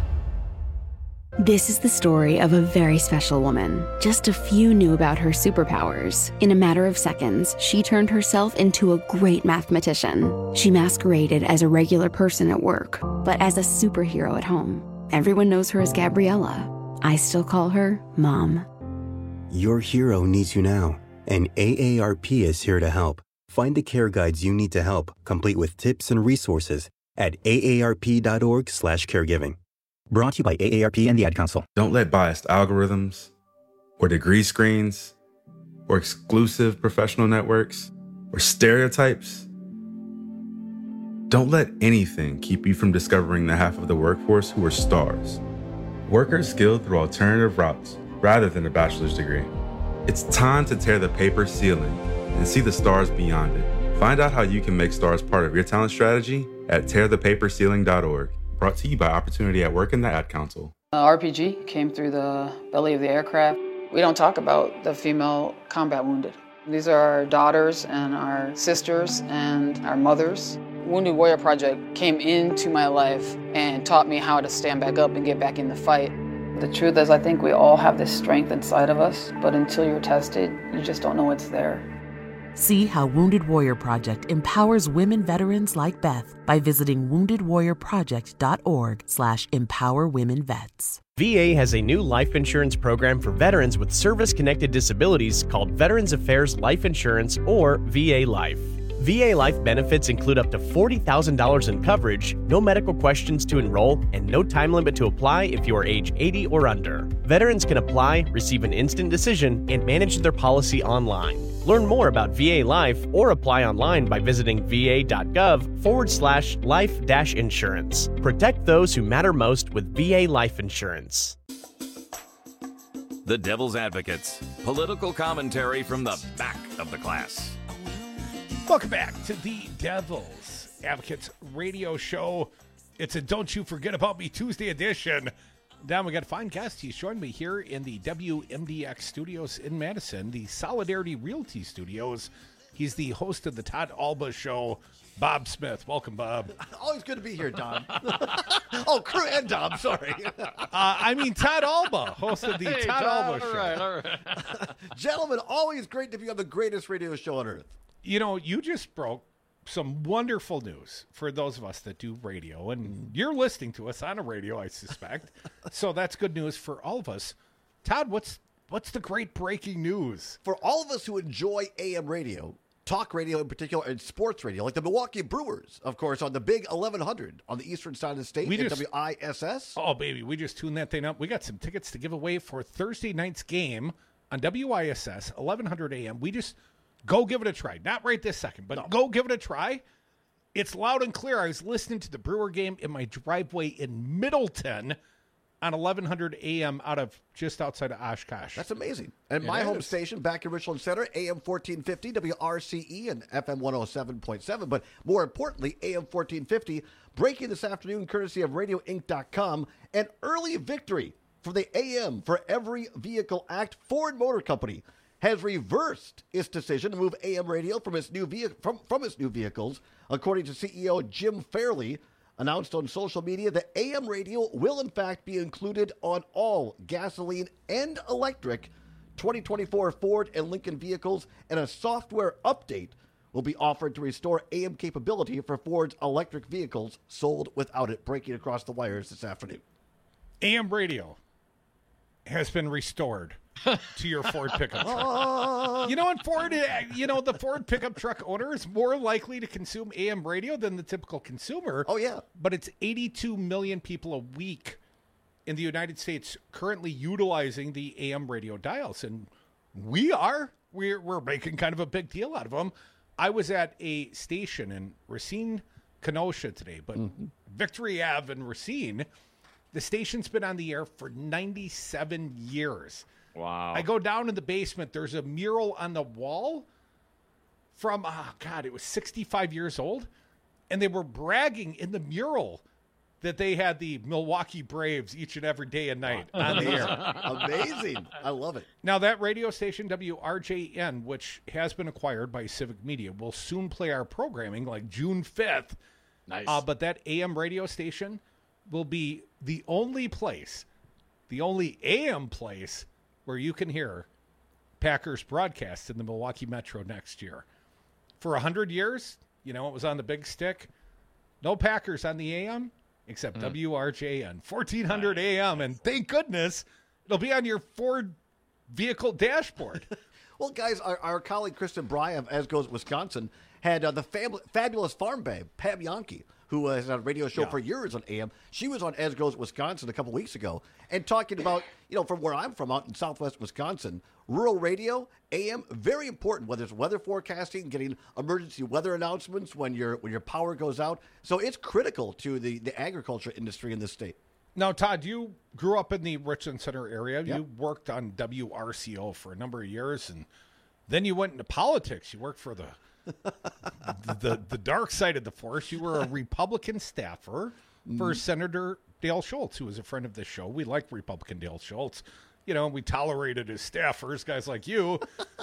This is the story of a very special woman. Just a few knew about her superpowers. In a matter of seconds, she turned herself into a great mathematician. She masqueraded as a regular person at work, but as a superhero at home. Everyone knows her as Gabriella. I still call her Mom. Your hero needs you now, and A A R P is here to help. Find the care guides you need to help, complete with tips and resources at A A R P dot org slash caregiving. Brought to you by A A R P and the Ad Council. Don't let biased algorithms or degree screens or exclusive professional networks or stereotypes. Don't let anything keep you from discovering the half of the workforce who are stars. Workers skilled through alternative routes rather than a bachelor's degree. It's time to tear the paper ceiling and see the stars beyond it. Find out how you can make stars part of your talent strategy at tear the paper ceiling dot org. Brought to you by Opportunity at Work and the Ad Council. Uh, R P G came through the belly of the aircraft. We don't talk about the female combat wounded. These are our daughters and our sisters and our mothers. Wounded Warrior Project came into my life and taught me how to stand back up and get back in the fight. The truth is, I think we all have this strength inside of us, but until you're tested, you just don't know it's there. See how Wounded Warrior Project empowers women veterans like Beth by visiting wounded warrior project dot org slash empower women vets. V A has a new life insurance program for veterans with service-connected disabilities called Veterans Affairs Life Insurance, or V A Life. V A Life benefits include up to forty thousand dollars in coverage, no medical questions to enroll, and no time limit to apply if you are age eighty or under. Veterans can apply, receive an instant decision, and manage their policy online. Learn more about V A Life or apply online by visiting va.gov forward slash life dash insurance. Protect those who matter most with V A Life Insurance. The Devil's Advocates. Political commentary from the back of the class. Welcome back to the Devil's Advocates radio show. It's a Don't You Forget About Me Tuesday edition. Now we got a fine guest. He's joined me here in the W M D X studios in Madison, the Solidarity Realty Studios. He's the host of the Todd Alba Show, Bob Smith. Welcome, Bob. Always good to be here, Don. oh, crew and Dom, sorry. uh, I mean, Todd Alba, host of the hey, Todd Tom, Alba all Show. Right, all right. Gentlemen, always great to be on the greatest radio show on earth. You know, you just broke some wonderful news for those of us that do radio, and you're listening to us on a radio, I suspect. So that's good news for all of us. Todd, what's what's the great breaking news? For all of us who enjoy A M radio, talk radio in particular, and sports radio, like the Milwaukee Brewers, of course, on the big eleven hundred on the eastern side of the state, We at just- W I S S. Oh, baby, we just tuned that thing up. We got some tickets to give away for Thursday night's game on W I S S, eleven hundred A M. We just go give it a try. Not right this second, but go give it a try. It's loud and clear. I was listening to the Brewer game in my driveway in Middleton on eleven hundred A M out of just outside of Oshkosh. That's amazing. And It my home is. station back in Richland Center, A M fourteen fifty, W R C E, and F M one oh seven point seven. But more importantly, A M fourteen fifty, breaking this afternoon courtesy of radio inc dot com, an early victory for the A M for Every Vehicle Act. Ford Motor Company has reversed its decision to move A M radio from its new vehicle from, from its new vehicles. According to C E O Jim Fairley, announced on social media that A M radio will in fact be included on all gasoline and electric twenty twenty-four Ford and Lincoln vehicles, and a software update will be offered to restore A M capability for Ford's electric vehicles sold without it, breaking across the wires this afternoon. A M radio has been restored to your Ford pickup truck. You know, and Ford, you know, the Ford pickup truck owner is more likely to consume A M radio than the typical consumer. Oh, yeah. But it's eighty-two million people a week in the United States currently utilizing the A M radio dials. And we are. We're, we're making kind of a big deal out of them. I was at a station in Racine, Kenosha today, but mm-hmm. Victory Ave in Racine, the station's been on the air for ninety-seven years. Wow. I go down in the basement. There's a mural on the wall from, oh, God, it was sixty-five years old. And they were bragging in the mural that they had the Milwaukee Braves each and every day and night on the air. Amazing. I love it. Now, that radio station, W R J N, which has been acquired by Civic Media, will soon play our programming like June fifth. Nice. Uh, but that A M radio station will be the only place, the only A M place where you can hear Packers broadcast in the Milwaukee Metro next year. For one hundred years, you know, it was on the big stick. No Packers on the A M except mm. W R J N, fourteen hundred A M. And thank goodness it'll be on your Ford vehicle dashboard. Well, guys, our, our colleague Kristen Bry of As Goes Wisconsin had uh, the fab- fabulous farm babe, Pam Yankee, who uh, has had a radio show yeah. for years on A M. She was on As Goes Wisconsin a couple weeks ago and talking about, you know, from where I'm from out in southwest Wisconsin, rural radio, A M, very important, whether it's weather forecasting, getting emergency weather announcements when your when your power goes out. So it's critical to the, the agriculture industry in this state. Now, Todd, you grew up in the Richland Center area. Yep. You worked on W R C O for a number of years, and then you went into politics. You worked for the the, the the dark side of the force. You were a Republican staffer for Senator Dale Schultz, who was a friend of this show. We liked Republican Dale Schultz. You know, we tolerated his staffers, guys like you.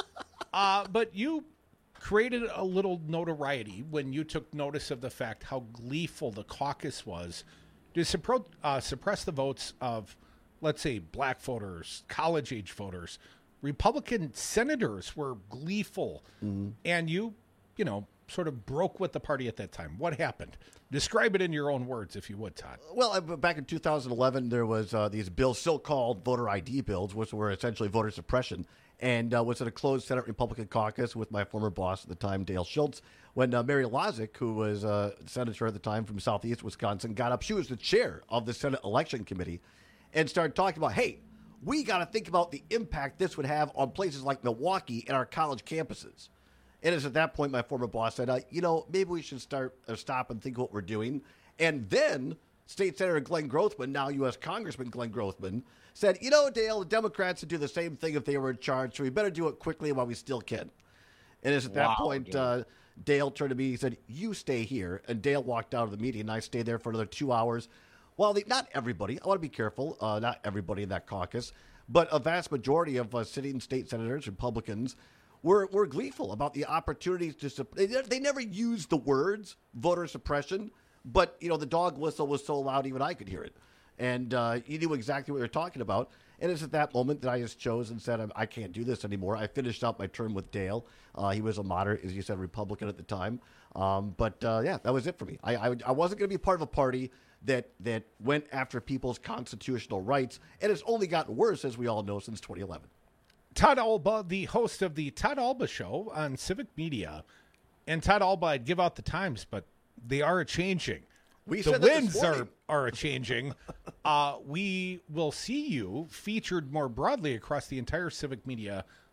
uh, but you created a little notoriety when you took notice of the fact how gleeful the caucus was to suppro- uh, suppress the votes of, let's say, black voters, college-age voters. Republican senators were gleeful, mm-hmm. and you, you know, sort of broke with the party at that time. What happened? Describe it in your own words, if you would, Todd. Well, back in two thousand eleven, there was uh, these bills, so-called voter I D bills, which were essentially voter suppression, and uh, was at a closed Senate Republican caucus with my former boss at the time, Dale Schultz, when uh, Mary Lozick, who was a uh, senator at the time from southeast Wisconsin, got up. She was the chair of the Senate Election Committee and started talking about, hey, we got to think about the impact this would have on places like Milwaukee and our college campuses. And it's at that point my former boss said, uh, you know, maybe we should start uh, stop and think what we're doing. And then State Senator Glenn Grothman, now U S Congressman Glenn Grothman, said, you know, Dale, the Democrats would do the same thing if they were in charge, so we better do it quickly while we still can. And it's at that wow, point uh, Dale turned to me, he said, you stay here. And Dale walked out of the meeting, and I stayed there for another two hours. Well, the, not everybody, I want to be careful, uh, not everybody in that caucus, but a vast majority of uh, sitting state senators, Republicans, were, were gleeful about the opportunities to, they, they never used the words voter suppression, but, you know, the dog whistle was so loud even I could hear it. And uh, he knew exactly what we were talking about. And it's at that moment that I just chose and said, I can't do this anymore. I finished out my term with Dale. Uh, he was a moderate, as you said, Republican at the time. Um, but, uh, yeah, that was it for me. I, I, I wasn't going to be part of a party that that went after people's constitutional rights. And it's only gotten worse, as we all know, since twenty eleven. Todd Alba, the host of the Todd Alba Show on Civic Media. And Todd Alba, I'd give out the times, but they are a-changing. We the said that this winds are, morning. are a-changing. uh, we will see you featured more broadly across the entire Civic Media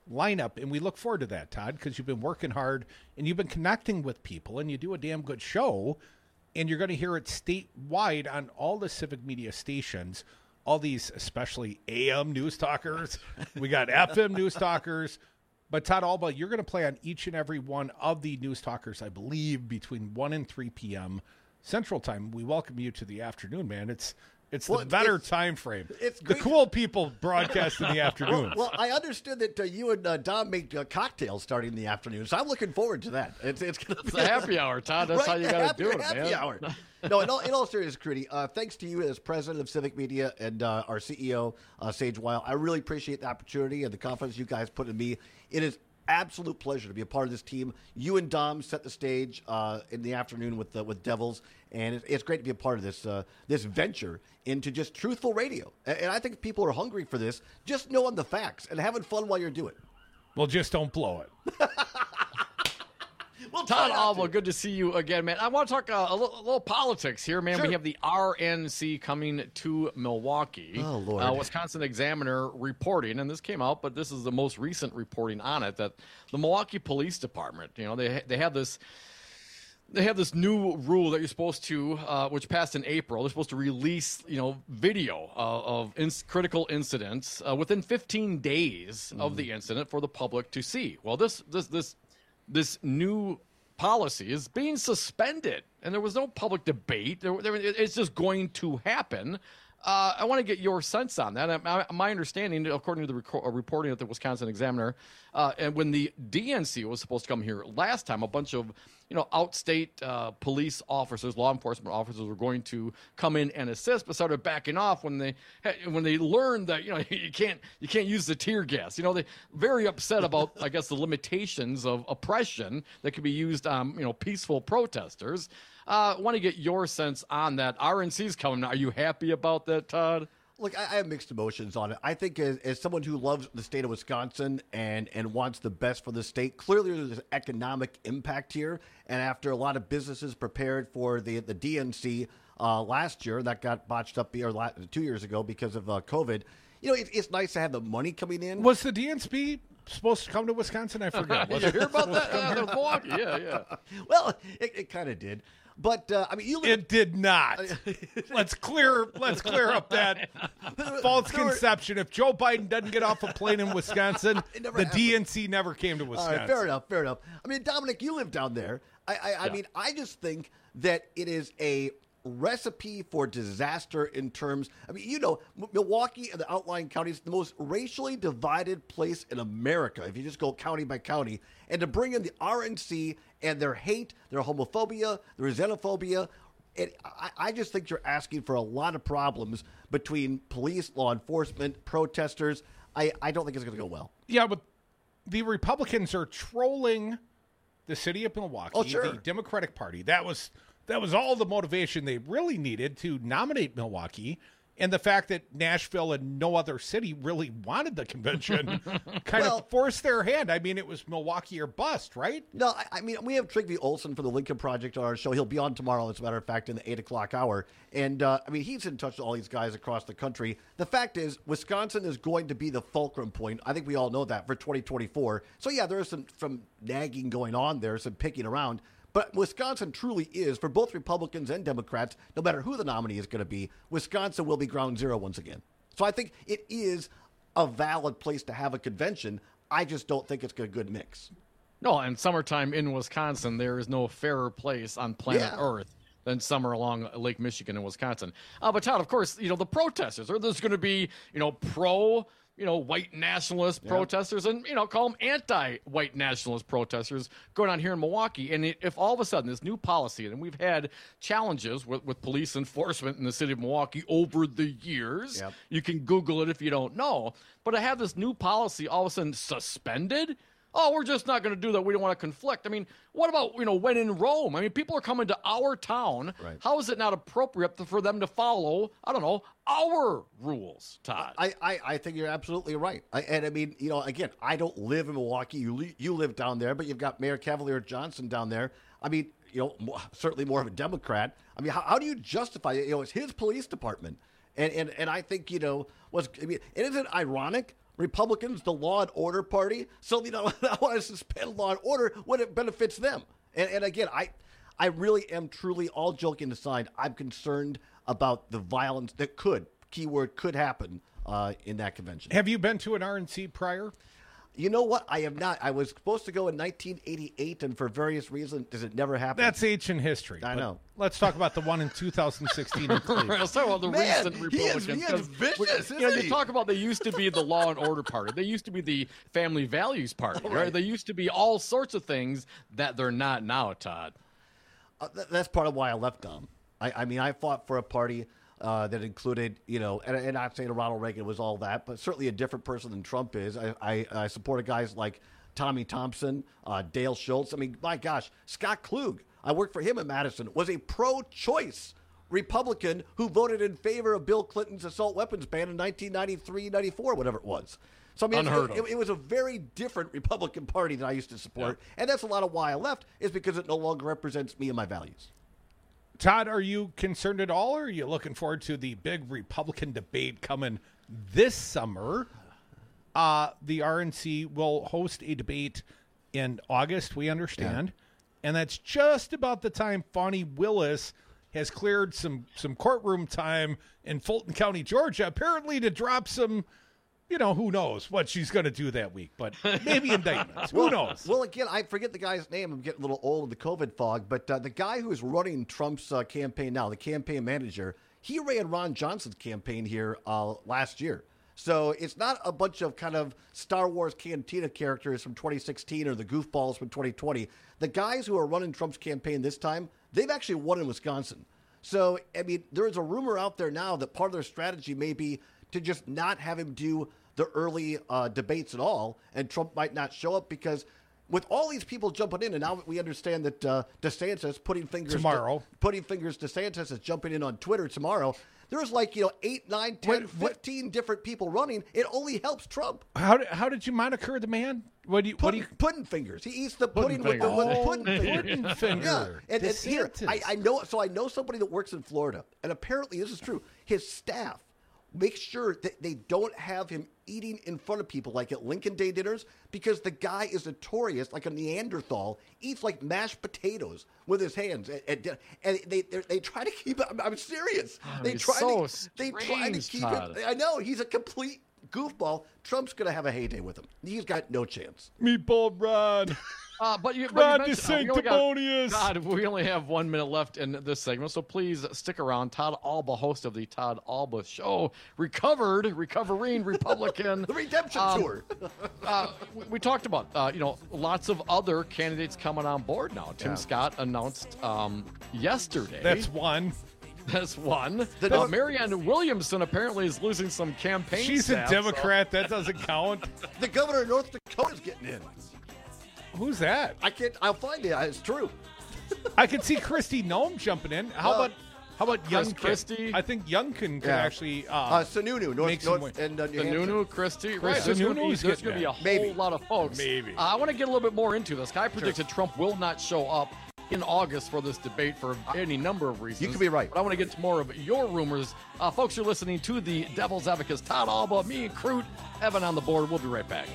lineup, and we look forward to that, Todd, because you've been working hard and you've been connecting with people, and you do a damn good show, and you're going to hear it statewide on all the Civic Media stations, all these, especially A M news talkers. We got F M news talkers. But Todd Alba, you're going to play on each and every one of the news talkers, I believe, between one and three p.m. Central Time. We welcome you to the afternoon, man. It's It's well, the better it's, time frame. It's the cool people broadcast in the afternoon. Well, well, I understood that uh, you and uh, Dom make uh, cocktails starting in the afternoon, so I'm looking forward to that. It's it's going to be it's a happy hour, Todd. That's right, how you got to do it, happy man. Hour. No, in all, in all seriousness, Crudy, uh, thanks to you as president of Civic Media and uh, our C E O, uh, Sage Weil. I really appreciate the opportunity and the confidence you guys put in me. It is absolute pleasure to be a part of this team. You and Dom set the stage uh, in the afternoon with uh, with Devils, and it's, it's great to be a part of this uh, this venture into just truthful radio. And, and I think people are hungry for this, just knowing the facts and having fun while you're doing it. Well, just don't blow it. Well, Todd Alba, good to see you again, man. I want to talk uh, a, little, a little politics here, man. Sure. We have the R N C coming to Milwaukee. Oh, Lord. Uh, Wisconsin Examiner reporting, and this came out, but this is the most recent reporting on it, that the Milwaukee Police Department, you know, they they have this they have this new rule that you're supposed to, uh, which passed in April. They're supposed to release, you know, video uh, of in- critical incidents uh, within fifteen days mm. of the incident for the public to see. Well, this this this this new policy is being suspended, and there was no public debate. There, there, it's just going to happen. Uh, I want to get your sense on that. Uh, my understanding, according to the rec- reporting at the Wisconsin Examiner, uh, and when the D N C was supposed to come here last time, a bunch of you know outstate uh, police officers, law enforcement officers, were going to come in and assist, but started backing off when they when they learned that you know you can't you can't use the tear gas. You know, they very upset about I guess the limitations of oppression that could be used on you know peaceful protesters. I uh, want to get your sense on that. R N C's coming. Are you happy about that, Todd? Look, I, I have mixed emotions on it. I think as, as someone who loves the state of Wisconsin and, and wants the best for the state, clearly there's an economic impact here. And after a lot of businesses prepared for the, the D N C uh, last year, that got botched up or last, two years ago because of uh, COVID, you know, it, it's nice to have the money coming in. Was the D N C supposed to come to Wisconsin? I forgot. Did you hear about that? Uh, Milwaukee? Yeah, yeah. Well, it, it kind of did. But uh, I mean, you. It did not. let's clear. Let's clear up that false conception. If Joe Biden doesn't get off a plane in Wisconsin, the happened. D N C never came to Wisconsin. All right, fair enough. Fair enough. I mean, Dominic, you live down there. I, I, I yeah. mean, I just think that it is a recipe for disaster in terms. I mean, you know, Milwaukee and the outlying counties, the most racially divided place in America. If you just go county by county, and to bring in the R N C and their hate, their homophobia, their xenophobia, it, I, I just think you're asking for a lot of problems between police, law enforcement, protesters. I, I don't think it's going to go well. Yeah, but the Republicans are trolling the city of Milwaukee, oh, sure. the Democratic Party. That was that was all the motivation they really needed to nominate Milwaukee. And the fact that Nashville and no other city really wanted the convention kind well, of forced their hand. I mean, it was Milwaukee or bust, right? No, I, I mean, we have Trygve Olsen from the Lincoln Project on our show. He'll be on tomorrow, as a matter of fact, in the eight o'clock hour. And, uh, I mean, he's in touch with all these guys across the country. The fact is, Wisconsin is going to be the fulcrum point. I think we all know that for twenty twenty-four. So, yeah, there's some, some nagging going on there, some picking around. But Wisconsin truly is, for both Republicans and Democrats, no matter who the nominee is going to be, Wisconsin will be ground zero once again. So I think it is a valid place to have a convention. I just don't think it's a good mix. No, and summertime in Wisconsin, there is no fairer place on planet yeah. Earth than summer along Lake Michigan in Wisconsin. Uh, but Todd, of course, you know, the protesters, or there's going to be, you know, pro you know, white nationalist yeah. protesters and, you know, call them anti-white nationalist protesters going on here in Milwaukee. And if all of a sudden this new policy, and we've had challenges with, with police enforcement in the city of Milwaukee over the years, yep. you can Google it if you don't know, but to have this new policy all of a sudden suspended, oh, we're just not going to do that. We don't want to conflict. I mean, what about, you know, when in Rome? I mean, people are coming to our town. Right. How is it not appropriate for them to follow, I don't know, our rules, Todd? I, I, I think you're absolutely right. I, and, I mean, you know, again, I don't live in Milwaukee. You li- you live down there, but you've got Mayor Cavalier Johnson down there. I mean, you know, more, certainly more of a Democrat. I mean, how, how do you justify it? You know, it's his police department. And, and, and I think, you know, what's, I mean, isn't it ironic? Republicans, the law and order party, suddenly don't want to suspend law and order when it benefits them. And, and again, I, I really am truly, all joking aside, I'm concerned about the violence that could, keyword, could happen uh, in that convention. Have you been to an R N C prior? You know what? I have not. I was supposed to go in nineteen eighty-eight, and for various reasons, does it never happen? That's ancient history. I know. Let's talk about the one in two thousand sixteen. In Cleveland. Let's talk about the Man, recent he is- Republicans. he is 'cause vicious, we- isn't you know, he? you talk about they used to be the law and order party. They used to be the family values party, right? Right. They used to be all sorts of things that they're not now, Todd. Uh, th- that's part of why I left Dom. I, I mean, I fought for a party uh, that included, you know, and, and not saying Ronald Reagan was all that, but certainly a different person than Trump is. I, I, I supported guys like Tommy Thompson, uh, Dale Schultz. I mean, my gosh, Scott Klug. I worked for him in Madison. Was a pro-choice Republican who voted in favor of Bill Clinton's assault weapons ban in nineteen ninety-three, ninety-four, whatever it was. So I mean, Unheard it, of. it, it was a very different Republican Party that I used to support, and that's a lot of why I left, is because it no longer represents me and my values. Todd, are you concerned at all, or are you looking forward to the big Republican debate coming this summer? Uh, the R N C will host a debate in August, we understand, and that's just about the time Fani Willis has cleared some, some courtroom time in Fulton County, Georgia, apparently to drop some, you know, who knows what she's going to do that week, but maybe indictments. Who Well- knows? Well, again, I forget the guy's name. I'm getting a little old in the COVID fog, but uh, the guy who's running Trump's uh, campaign now, the campaign manager, he ran Ron Johnson's campaign here uh, last year. So it's not a bunch of kind of Star Wars Cantina characters from twenty sixteen or the goofballs from twenty twenty. The guys who are running Trump's campaign this time, they've actually won in Wisconsin. So, I mean, there's a rumor out there now that part of their strategy may be to just not have him do the early uh, debates at all, and Trump might not show up because with all these people jumping in, and now we understand that uh, DeSantis putting fingers Tomorrow. putting fingers DeSantis is jumping in on Twitter tomorrow. There's like, you know, eight, nine, ten, What- what- fifteen different people running. It only helps Trump. How did, how did you moniker the man? What do you, what do Pudding, you, pudding fingers. He eats the Pudding pudding, with the, with the Oh, pudding finger. pudding finger. Yeah, and, and here DeSantis. I, I know. So I know somebody that works in Florida, and apparently this is true. His staff makes sure that they don't have him eating in front of people like at Lincoln Day dinners, because the guy is notorious, like a Neanderthal, eats like mashed potatoes with his hands at, at dinner. And they they they try to keep. I'm, I'm serious. Oh, they he's try so to they try to strange, keep Todd. him. I know he's a complete goofball. Trump's gonna have a heyday with him. He's got no chance. Meatball Rod. Uh, but you, but Rod you mentioned, uh, we only got- DeSanctimonious. God, we only have one minute left in this segment, so please stick around. Todd Alba, host of the Todd Alba Show, recovered, recovering Republican. The redemption Um, tour. uh, we, we talked about, uh, you know, lots of other candidates coming on board now. Tim Yeah. Scott announced um, yesterday. That's one. That's one. The- uh, Marianne Williamson apparently is losing some campaign She's a staff, so- Democrat. That doesn't count. The governor of North Dakota's getting in. Who's that? I can't. I'll find it. It's true. I could see Christy Nome jumping in. How Uh, about how about Chris Youngkin? Christie? I think Youngkin could Yeah. actually. Uh, Uh, Sununu, North, make some North way. and uh, New The Hampshire. Nunu, Christie, Chris right? There's going to be, Sununu's there's getting gonna be a in. whole Maybe. lot of folks. Maybe. Uh, I want to get a little bit more into this. Guy predicted Trump will not show up in August for this debate for any number of reasons. You could be right. But I want to get to more of your rumors. Uh, folks, you're listening to the Devil's Advocates, Todd Alba, me and Crute, Evan on the board. We'll be right back.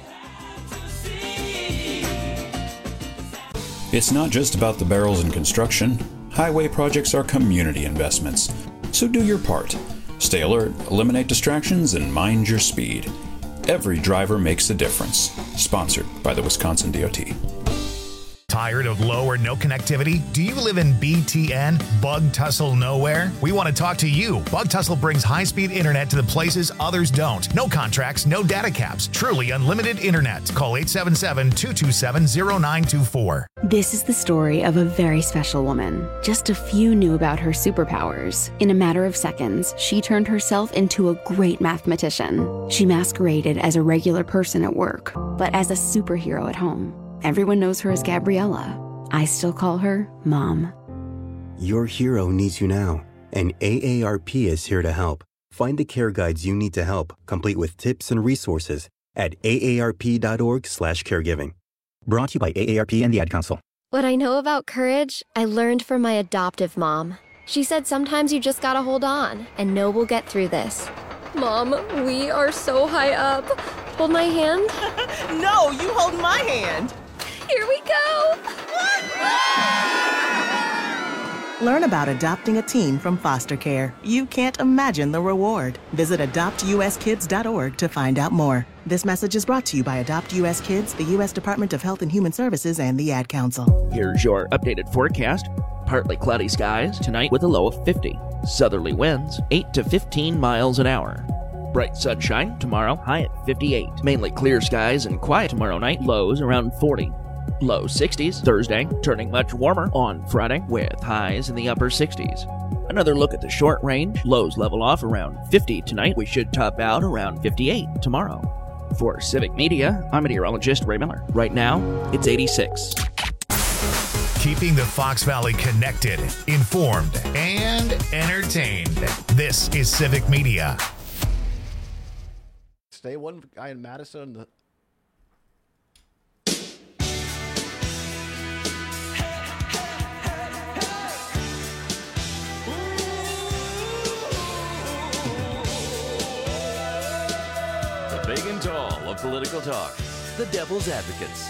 It's not just about the barrels in construction. Highway projects are community investments. So do your part. Stay alert, eliminate distractions, and mind your speed. Every driver makes a difference. Sponsored by the Wisconsin D O T. Tired of low or no connectivity? Do you live in B T N, Bug Tussle Nowhere? We want to talk to you. Bug Tussle brings high-speed internet to the places others don't. No contracts, no data caps. Truly unlimited internet. Call eight seven seven, two two seven, zero nine two four. This is the story of a very special woman. Just a few knew about her superpowers. In a matter of seconds, she turned herself into a great mathematician. She masqueraded as a regular person at work, but as a superhero at home. Everyone knows her as Gabriella. I still call her Mom. Your hero needs you now, and A A R P is here to help. Find the care guides you need to help, complete with tips and resources at A A R P dot org slash caregiving. Brought to you by A A R P and the Ad Council. What I know about courage, I learned from my adoptive mom. She said sometimes you just gotta hold on and know we'll get through this. Mom, we are so high up. hold my hand? No, you hold my hand. Here we go. Learn about adopting a teen from foster care. You can't imagine the reward. Visit adopt u s kids dot org to find out more. This message is brought to you by Adopt U S Kids, the U S Department of Health and Human Services, and the Ad Council. Here's your updated forecast. Partly cloudy skies tonight with a low of fifty. Southerly winds eight to fifteen miles an hour. Bright sunshine tomorrow, high at fifty-eight. Mainly clear skies and quiet tomorrow night, lows around forty. Low sixties Thursday, turning much warmer on Friday with highs in the upper sixties. Another look at the short range. Lows level off around fifty tonight. We should top out around fifty-eight tomorrow. For Civic Media, I'm meteorologist Ray Miller. Right now, it's eighty-six. Keeping the Fox Valley connected, informed, and entertained. This is Civic Media. Stay one guy in Madison. The- Big and tall of political talk. The Devil's Advocates.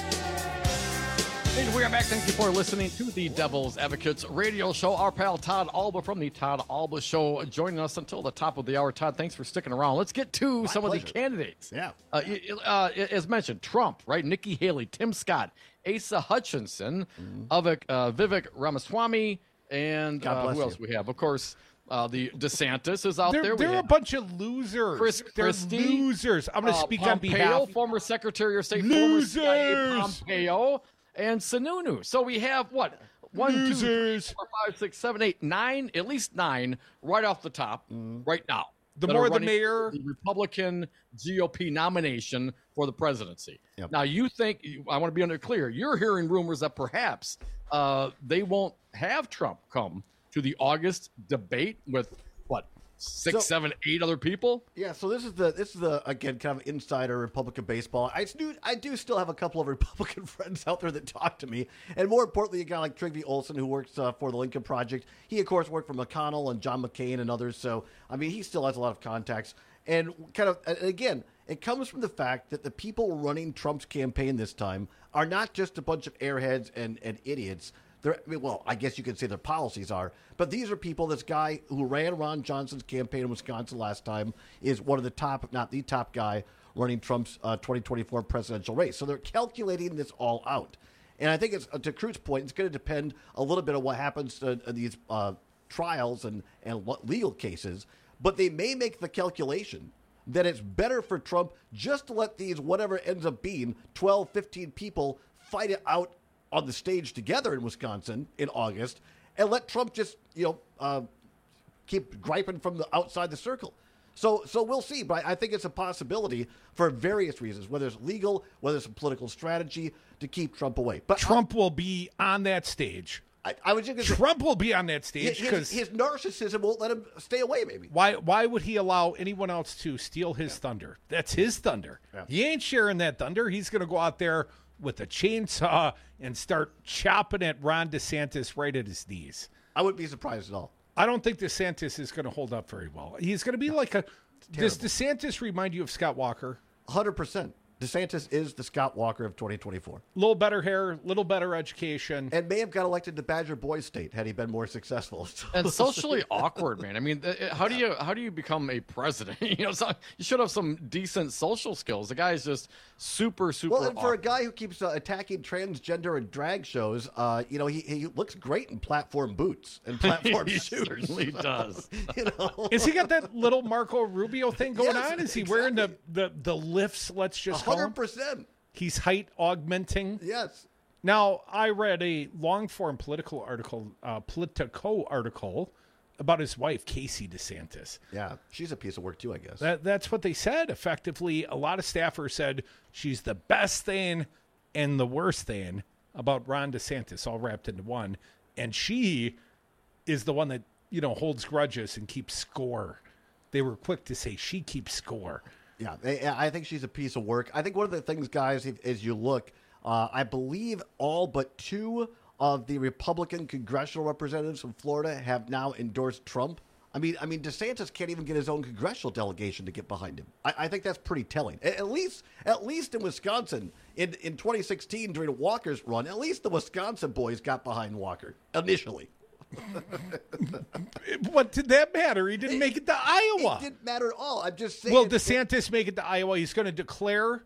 And we are back. Thank you for listening to the Devil's Advocates radio show. Our pal Todd Alba from the Todd Alba Show joining us until the top of the hour. Todd, thanks for sticking around. Let's get to My some pleasure. of the candidates. Yeah. Uh, uh, as mentioned, Trump, right? Nikki Haley, Tim Scott, Asa Hutchinson, mm-hmm. Avik, uh, Vivek Ramaswamy, and uh, who you. else we have? Of course, Uh, the DeSantis is out they're, there. They're we a bunch of losers. Chris they're Christie, losers. I'm going to uh, speak Pompeo, on behalf. former Secretary of State, Losers. former C I A Pompeo, and Sununu. So we have what? One, Losers. two, three, four, five, six, seven, eight, nine, at least nine, right off the top, Mm. right now. The that more are the running mayor. for the Republican G O P nomination for the presidency. Yep. Now, you think, I want to be under clear, you're hearing rumors that perhaps uh, they won't have Trump come to the August debate with, what, six, So- seven, eight other people? Yeah, so this is the this is the again kind of insider Republican baseball. I do I do still have a couple of Republican friends out there that talk to me, and more importantly, a guy like Trygve Olsen who works uh, for the Lincoln Project. He of course worked for McConnell and John McCain and others. So I mean, he still has a lot of contacts. And kind of and again, it comes from the fact that the people running Trump's campaign this time are not just a bunch of airheads and and idiots. They're, I mean, well, I guess you could say their policies are, but these are people. This guy who ran Ron Johnson's campaign in Wisconsin last time is one of the top, if not the top guy, running Trump's uh, twenty twenty-four presidential race. So they're calculating this all out. And I think it's, uh, to Crute's point, it's going to depend a little bit on what happens to uh, these uh, trials and, and legal cases, but they may make the calculation that it's better for Trump just to let these, whatever ends up being, twelve, fifteen people fight it out on the stage together in Wisconsin in August, and let Trump just, you know, uh, keep griping from the outside the circle. So, so we'll see. But I, I think it's a possibility for various reasons, whether it's legal, whether it's a political strategy to keep Trump away. But Trump will be on that stage. I, I was just gonna say, Trump will be on that stage his, because his narcissism won't let him stay away. Maybe. why? Why would he allow anyone else to steal his thunder? That's his thunder. Yeah. He ain't sharing that thunder. He's going to go out there with a chainsaw and start chopping at Ron DeSantis right at his knees. I wouldn't be surprised at all. I don't think DeSantis is going to hold up very well. He's going to be like a. Does DeSantis remind you of Scott Walker? one hundred percent. DeSantis is the Scott Walker of twenty twenty-four. Little better hair, little better education. And may have got elected to Badger Boys State had he been more successful. And socially awkward, man. I mean, uh, how do you how do you become a president? you know, so you should have some decent social skills. The guy is just super, super. Well, and for a awkward. guy who keeps uh, attacking transgender and drag shows, uh, you know, he, he looks great in platform boots and platform He shoes. certainly does. You know, Is he got that little Marco Rubio thing going Yes, on? Is he wearing the, the, the lifts? Let's just call one hundred them? percent. He's height augmenting. Yes. Now, I read a long-form political article, uh, Politico article, about his wife, Casey DeSantis. Yeah, she's a piece of work too, I guess. That, that's what they said. Effectively, a lot of staffers said she's the best thing and the worst thing about Ron DeSantis, all wrapped into one. And she is the one that, you know, holds grudges and keeps score. They were quick to say she keeps score. Yeah, I I think she's a piece of work. I think one of the things, guys, if- as you look, uh, I believe all but two of the Republican congressional representatives from Florida have now endorsed Trump. I mean, I mean, DeSantis can't even get his own congressional delegation to get behind him. I, I think that's pretty telling. At, at least, at least in Wisconsin, in, in twenty sixteen during Walker's run, at least the Wisconsin boys got behind Walker initially. What did that matter? He didn't make it to Iowa. It didn't matter at all. I'm just saying. Will DeSantis it, make it to Iowa? He's going to declare.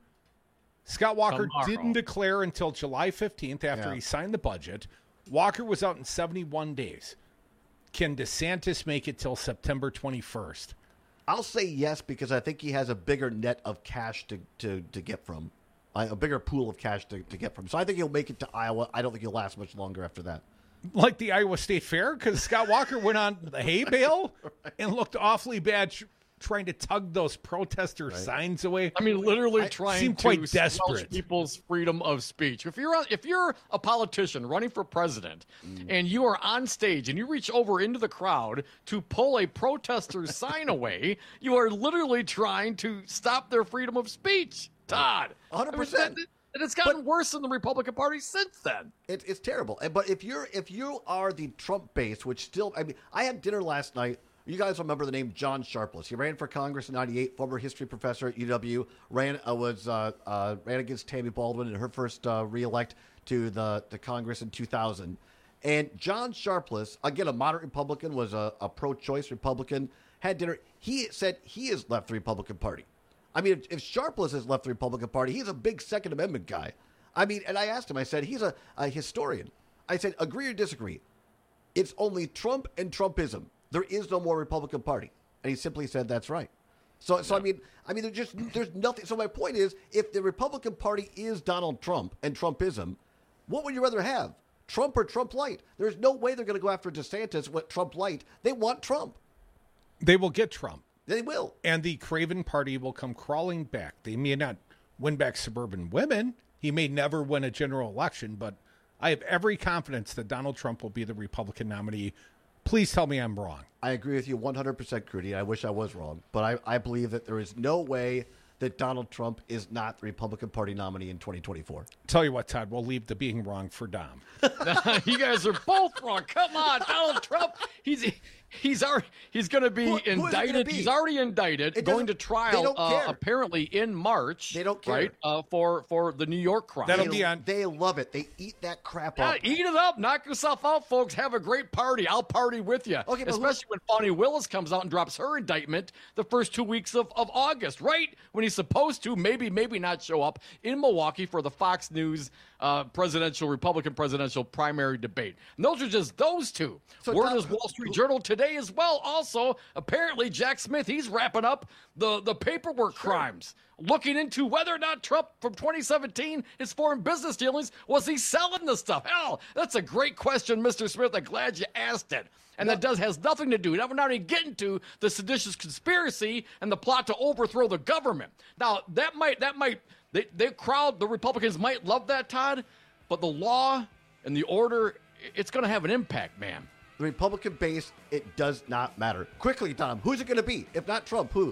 Scott Walker Tomorrow. didn't declare until July fifteenth after Yeah. he signed the budget. Walker was out in seventy-one days. Can DeSantis make it till September twenty-first? I'll say yes because I think he has a bigger net of cash to, to, to get from, uh, a bigger pool of cash to, to get from. So I think he'll make it to Iowa. I don't think he'll last much longer after that. Like the Iowa State Fair? Because Scott Walker went on the hay bale right. and looked awfully bad tr- trying to tug those protester right. signs away. I mean, literally I trying to quite squelch desperate. people's freedom of speech. If you're on, if you're a politician running for president mm. and you are on stage and you reach over into the crowd to pull a protester's sign away, you are literally trying to stop their freedom of speech. Todd, one hundred percent. I mean, and it's gotten but, worse in the Republican Party since then. It, it's terrible. But if you're if you are the Trump base, which still, I mean, I had dinner last night. You guys remember the name John Sharpless? He ran for Congress in ninety-eight, former history professor at U W. Ran uh, was uh, uh, ran against Tammy Baldwin in her first uh, reelect to the, the Congress in two thousand. And John Sharpless, again a moderate Republican, was a, a pro-choice Republican. Had dinner. He said he has left the Republican Party. I mean, if, if Sharpless has left the Republican Party, he's a big Second Amendment guy. I mean, and I asked him. I said he's a, a historian. I said, agree or disagree? It's only Trump and Trumpism. There is no more Republican Party. And he simply said, that's right. So, so yeah. I mean, I mean, there's just, there's nothing. So my point is, if the Republican Party is Donald Trump and Trumpism, what would you rather have? Trump or Trump light? There's no way they're going to go after DeSantis with Trump light. They want Trump. They will get Trump. They will. And the Craven Party will come crawling back. They may not win back suburban women. He may never win a general election, but I have every confidence that Donald Trump will be the Republican nominee. Please tell me I'm wrong. I agree with you one hundred percent, Crudy. I wish I was wrong. But I, I believe that there is no way that Donald Trump is not the Republican Party nominee in twenty twenty-four. Tell you what, Todd, we'll leave the being wrong for Dom. You guys are both wrong. Come on, Donald Trump. He's he's already he's going to be who, indicted. Be? He's already indicted, going to trial uh, apparently in March. They don't care, right? Uh, for for the New York crime. That'll be on. They love it. They eat that crap yeah, up. Eat it up. Knock yourself out, folks. Have a great party. I'll party with you. Okay, especially when Fani Willis comes out and drops her indictment the first two weeks of, of August, right when he's supposed to maybe maybe not show up in Milwaukee for the Fox News uh, presidential Republican presidential primary debate. And those are just those two. So Word is Wall Street Journal today as well. Also, apparently Jack Smith, he's wrapping up the, the paperwork sure. crimes, looking into whether or not Trump from twenty seventeen, his foreign business dealings, was he selling the stuff? Hell, that's a great question, Mister Smith. I'm glad you asked it. And that does has nothing to do. Now we're not even getting to the seditious conspiracy and the plot to overthrow the government. Now that might that might they they crowd the Republicans might love that, Todd, but the law and the order, it's going to have an impact, man. The Republican base, it does not matter. Quickly, Tom, who's it going to be? If not Trump, who?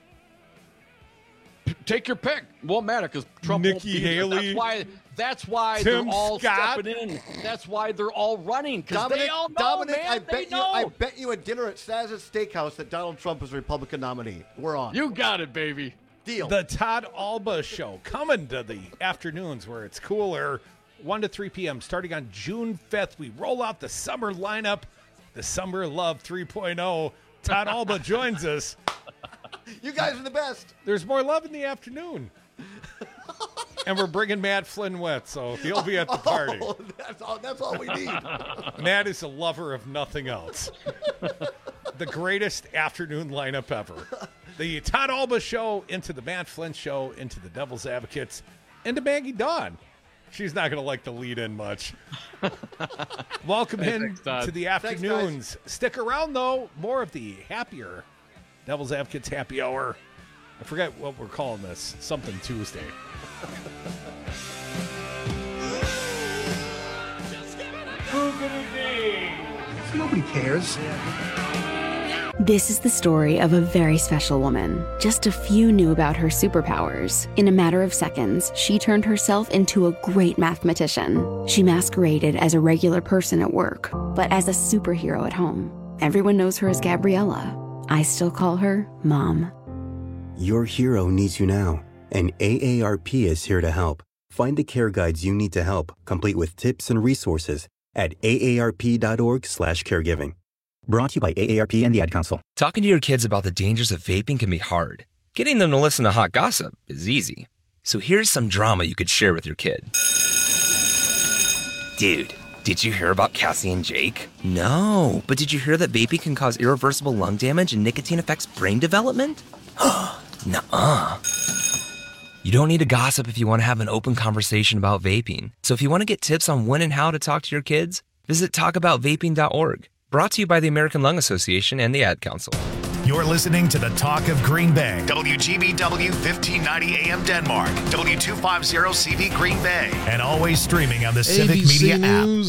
Take your pick. Won't matter because Trump Nikki won't be Haley. That's why. That's why Tim they're all Scott. stepping in. That's why they're all running because Dominic, they all know, Dominic, man. I they bet know. you. I bet you at dinner at Staz's Steakhouse that Donald Trump is Republican nominee. We're on. You got it, baby. Deal. The Todd Alba Show coming to the afternoons where it's cooler, one to three p.m. starting on June fifth. We roll out the summer lineup, the Summer Love three point oh. Todd Alba joins us. You guys are the best. There's more love in the afternoon. And we're bringing Matt Flynn with, so he'll be at the party. Oh, that's all, that's all we need. Matt is a lover of nothing else. The greatest afternoon lineup ever. The Todd Alba Show, into the Matt Flynn Show, into the Devil's Advocates, into Maggie Dawn. She's not going to like the lead in much. Welcome hey, in thanks, to the afternoons. Thanks, Stick around, though. More of the happier Devil's Advocates happy hour. I forget what we're calling this. Something Tuesday. Who could it be? Nobody cares. This is the story of a very special woman. Just a few knew about her superpowers. In a matter of seconds, she turned herself into a great mathematician. She masqueraded as a regular person at work, but as a superhero at home. Everyone knows her as Gabriella. I still call her Mom. Your hero needs you now, and A A R P is here to help. Find the care guides you need to help, complete with tips and resources at A A R P dot org slash caregiving. Brought to you by A A R P and the Ad Council. Talking to your kids about the dangers of vaping can be hard. Getting them to listen to hot gossip is easy. So here's some drama you could share with your kid. Dude, did you hear about Cassie and Jake? No, but did you hear that vaping can cause irreversible lung damage and nicotine affects brain development? Nuh-uh. You don't need to gossip if you want to have an open conversation about vaping. So if you want to get tips on when and how to talk to your kids, visit talk about vaping dot org. Brought to you by the American Lung Association and the Ad Council. You're listening to the Talk of Green Bay. W G B W fifteen ninety A M Denmark. W two fifty C B Green Bay. And always streaming on the Civic A B C Media app. News.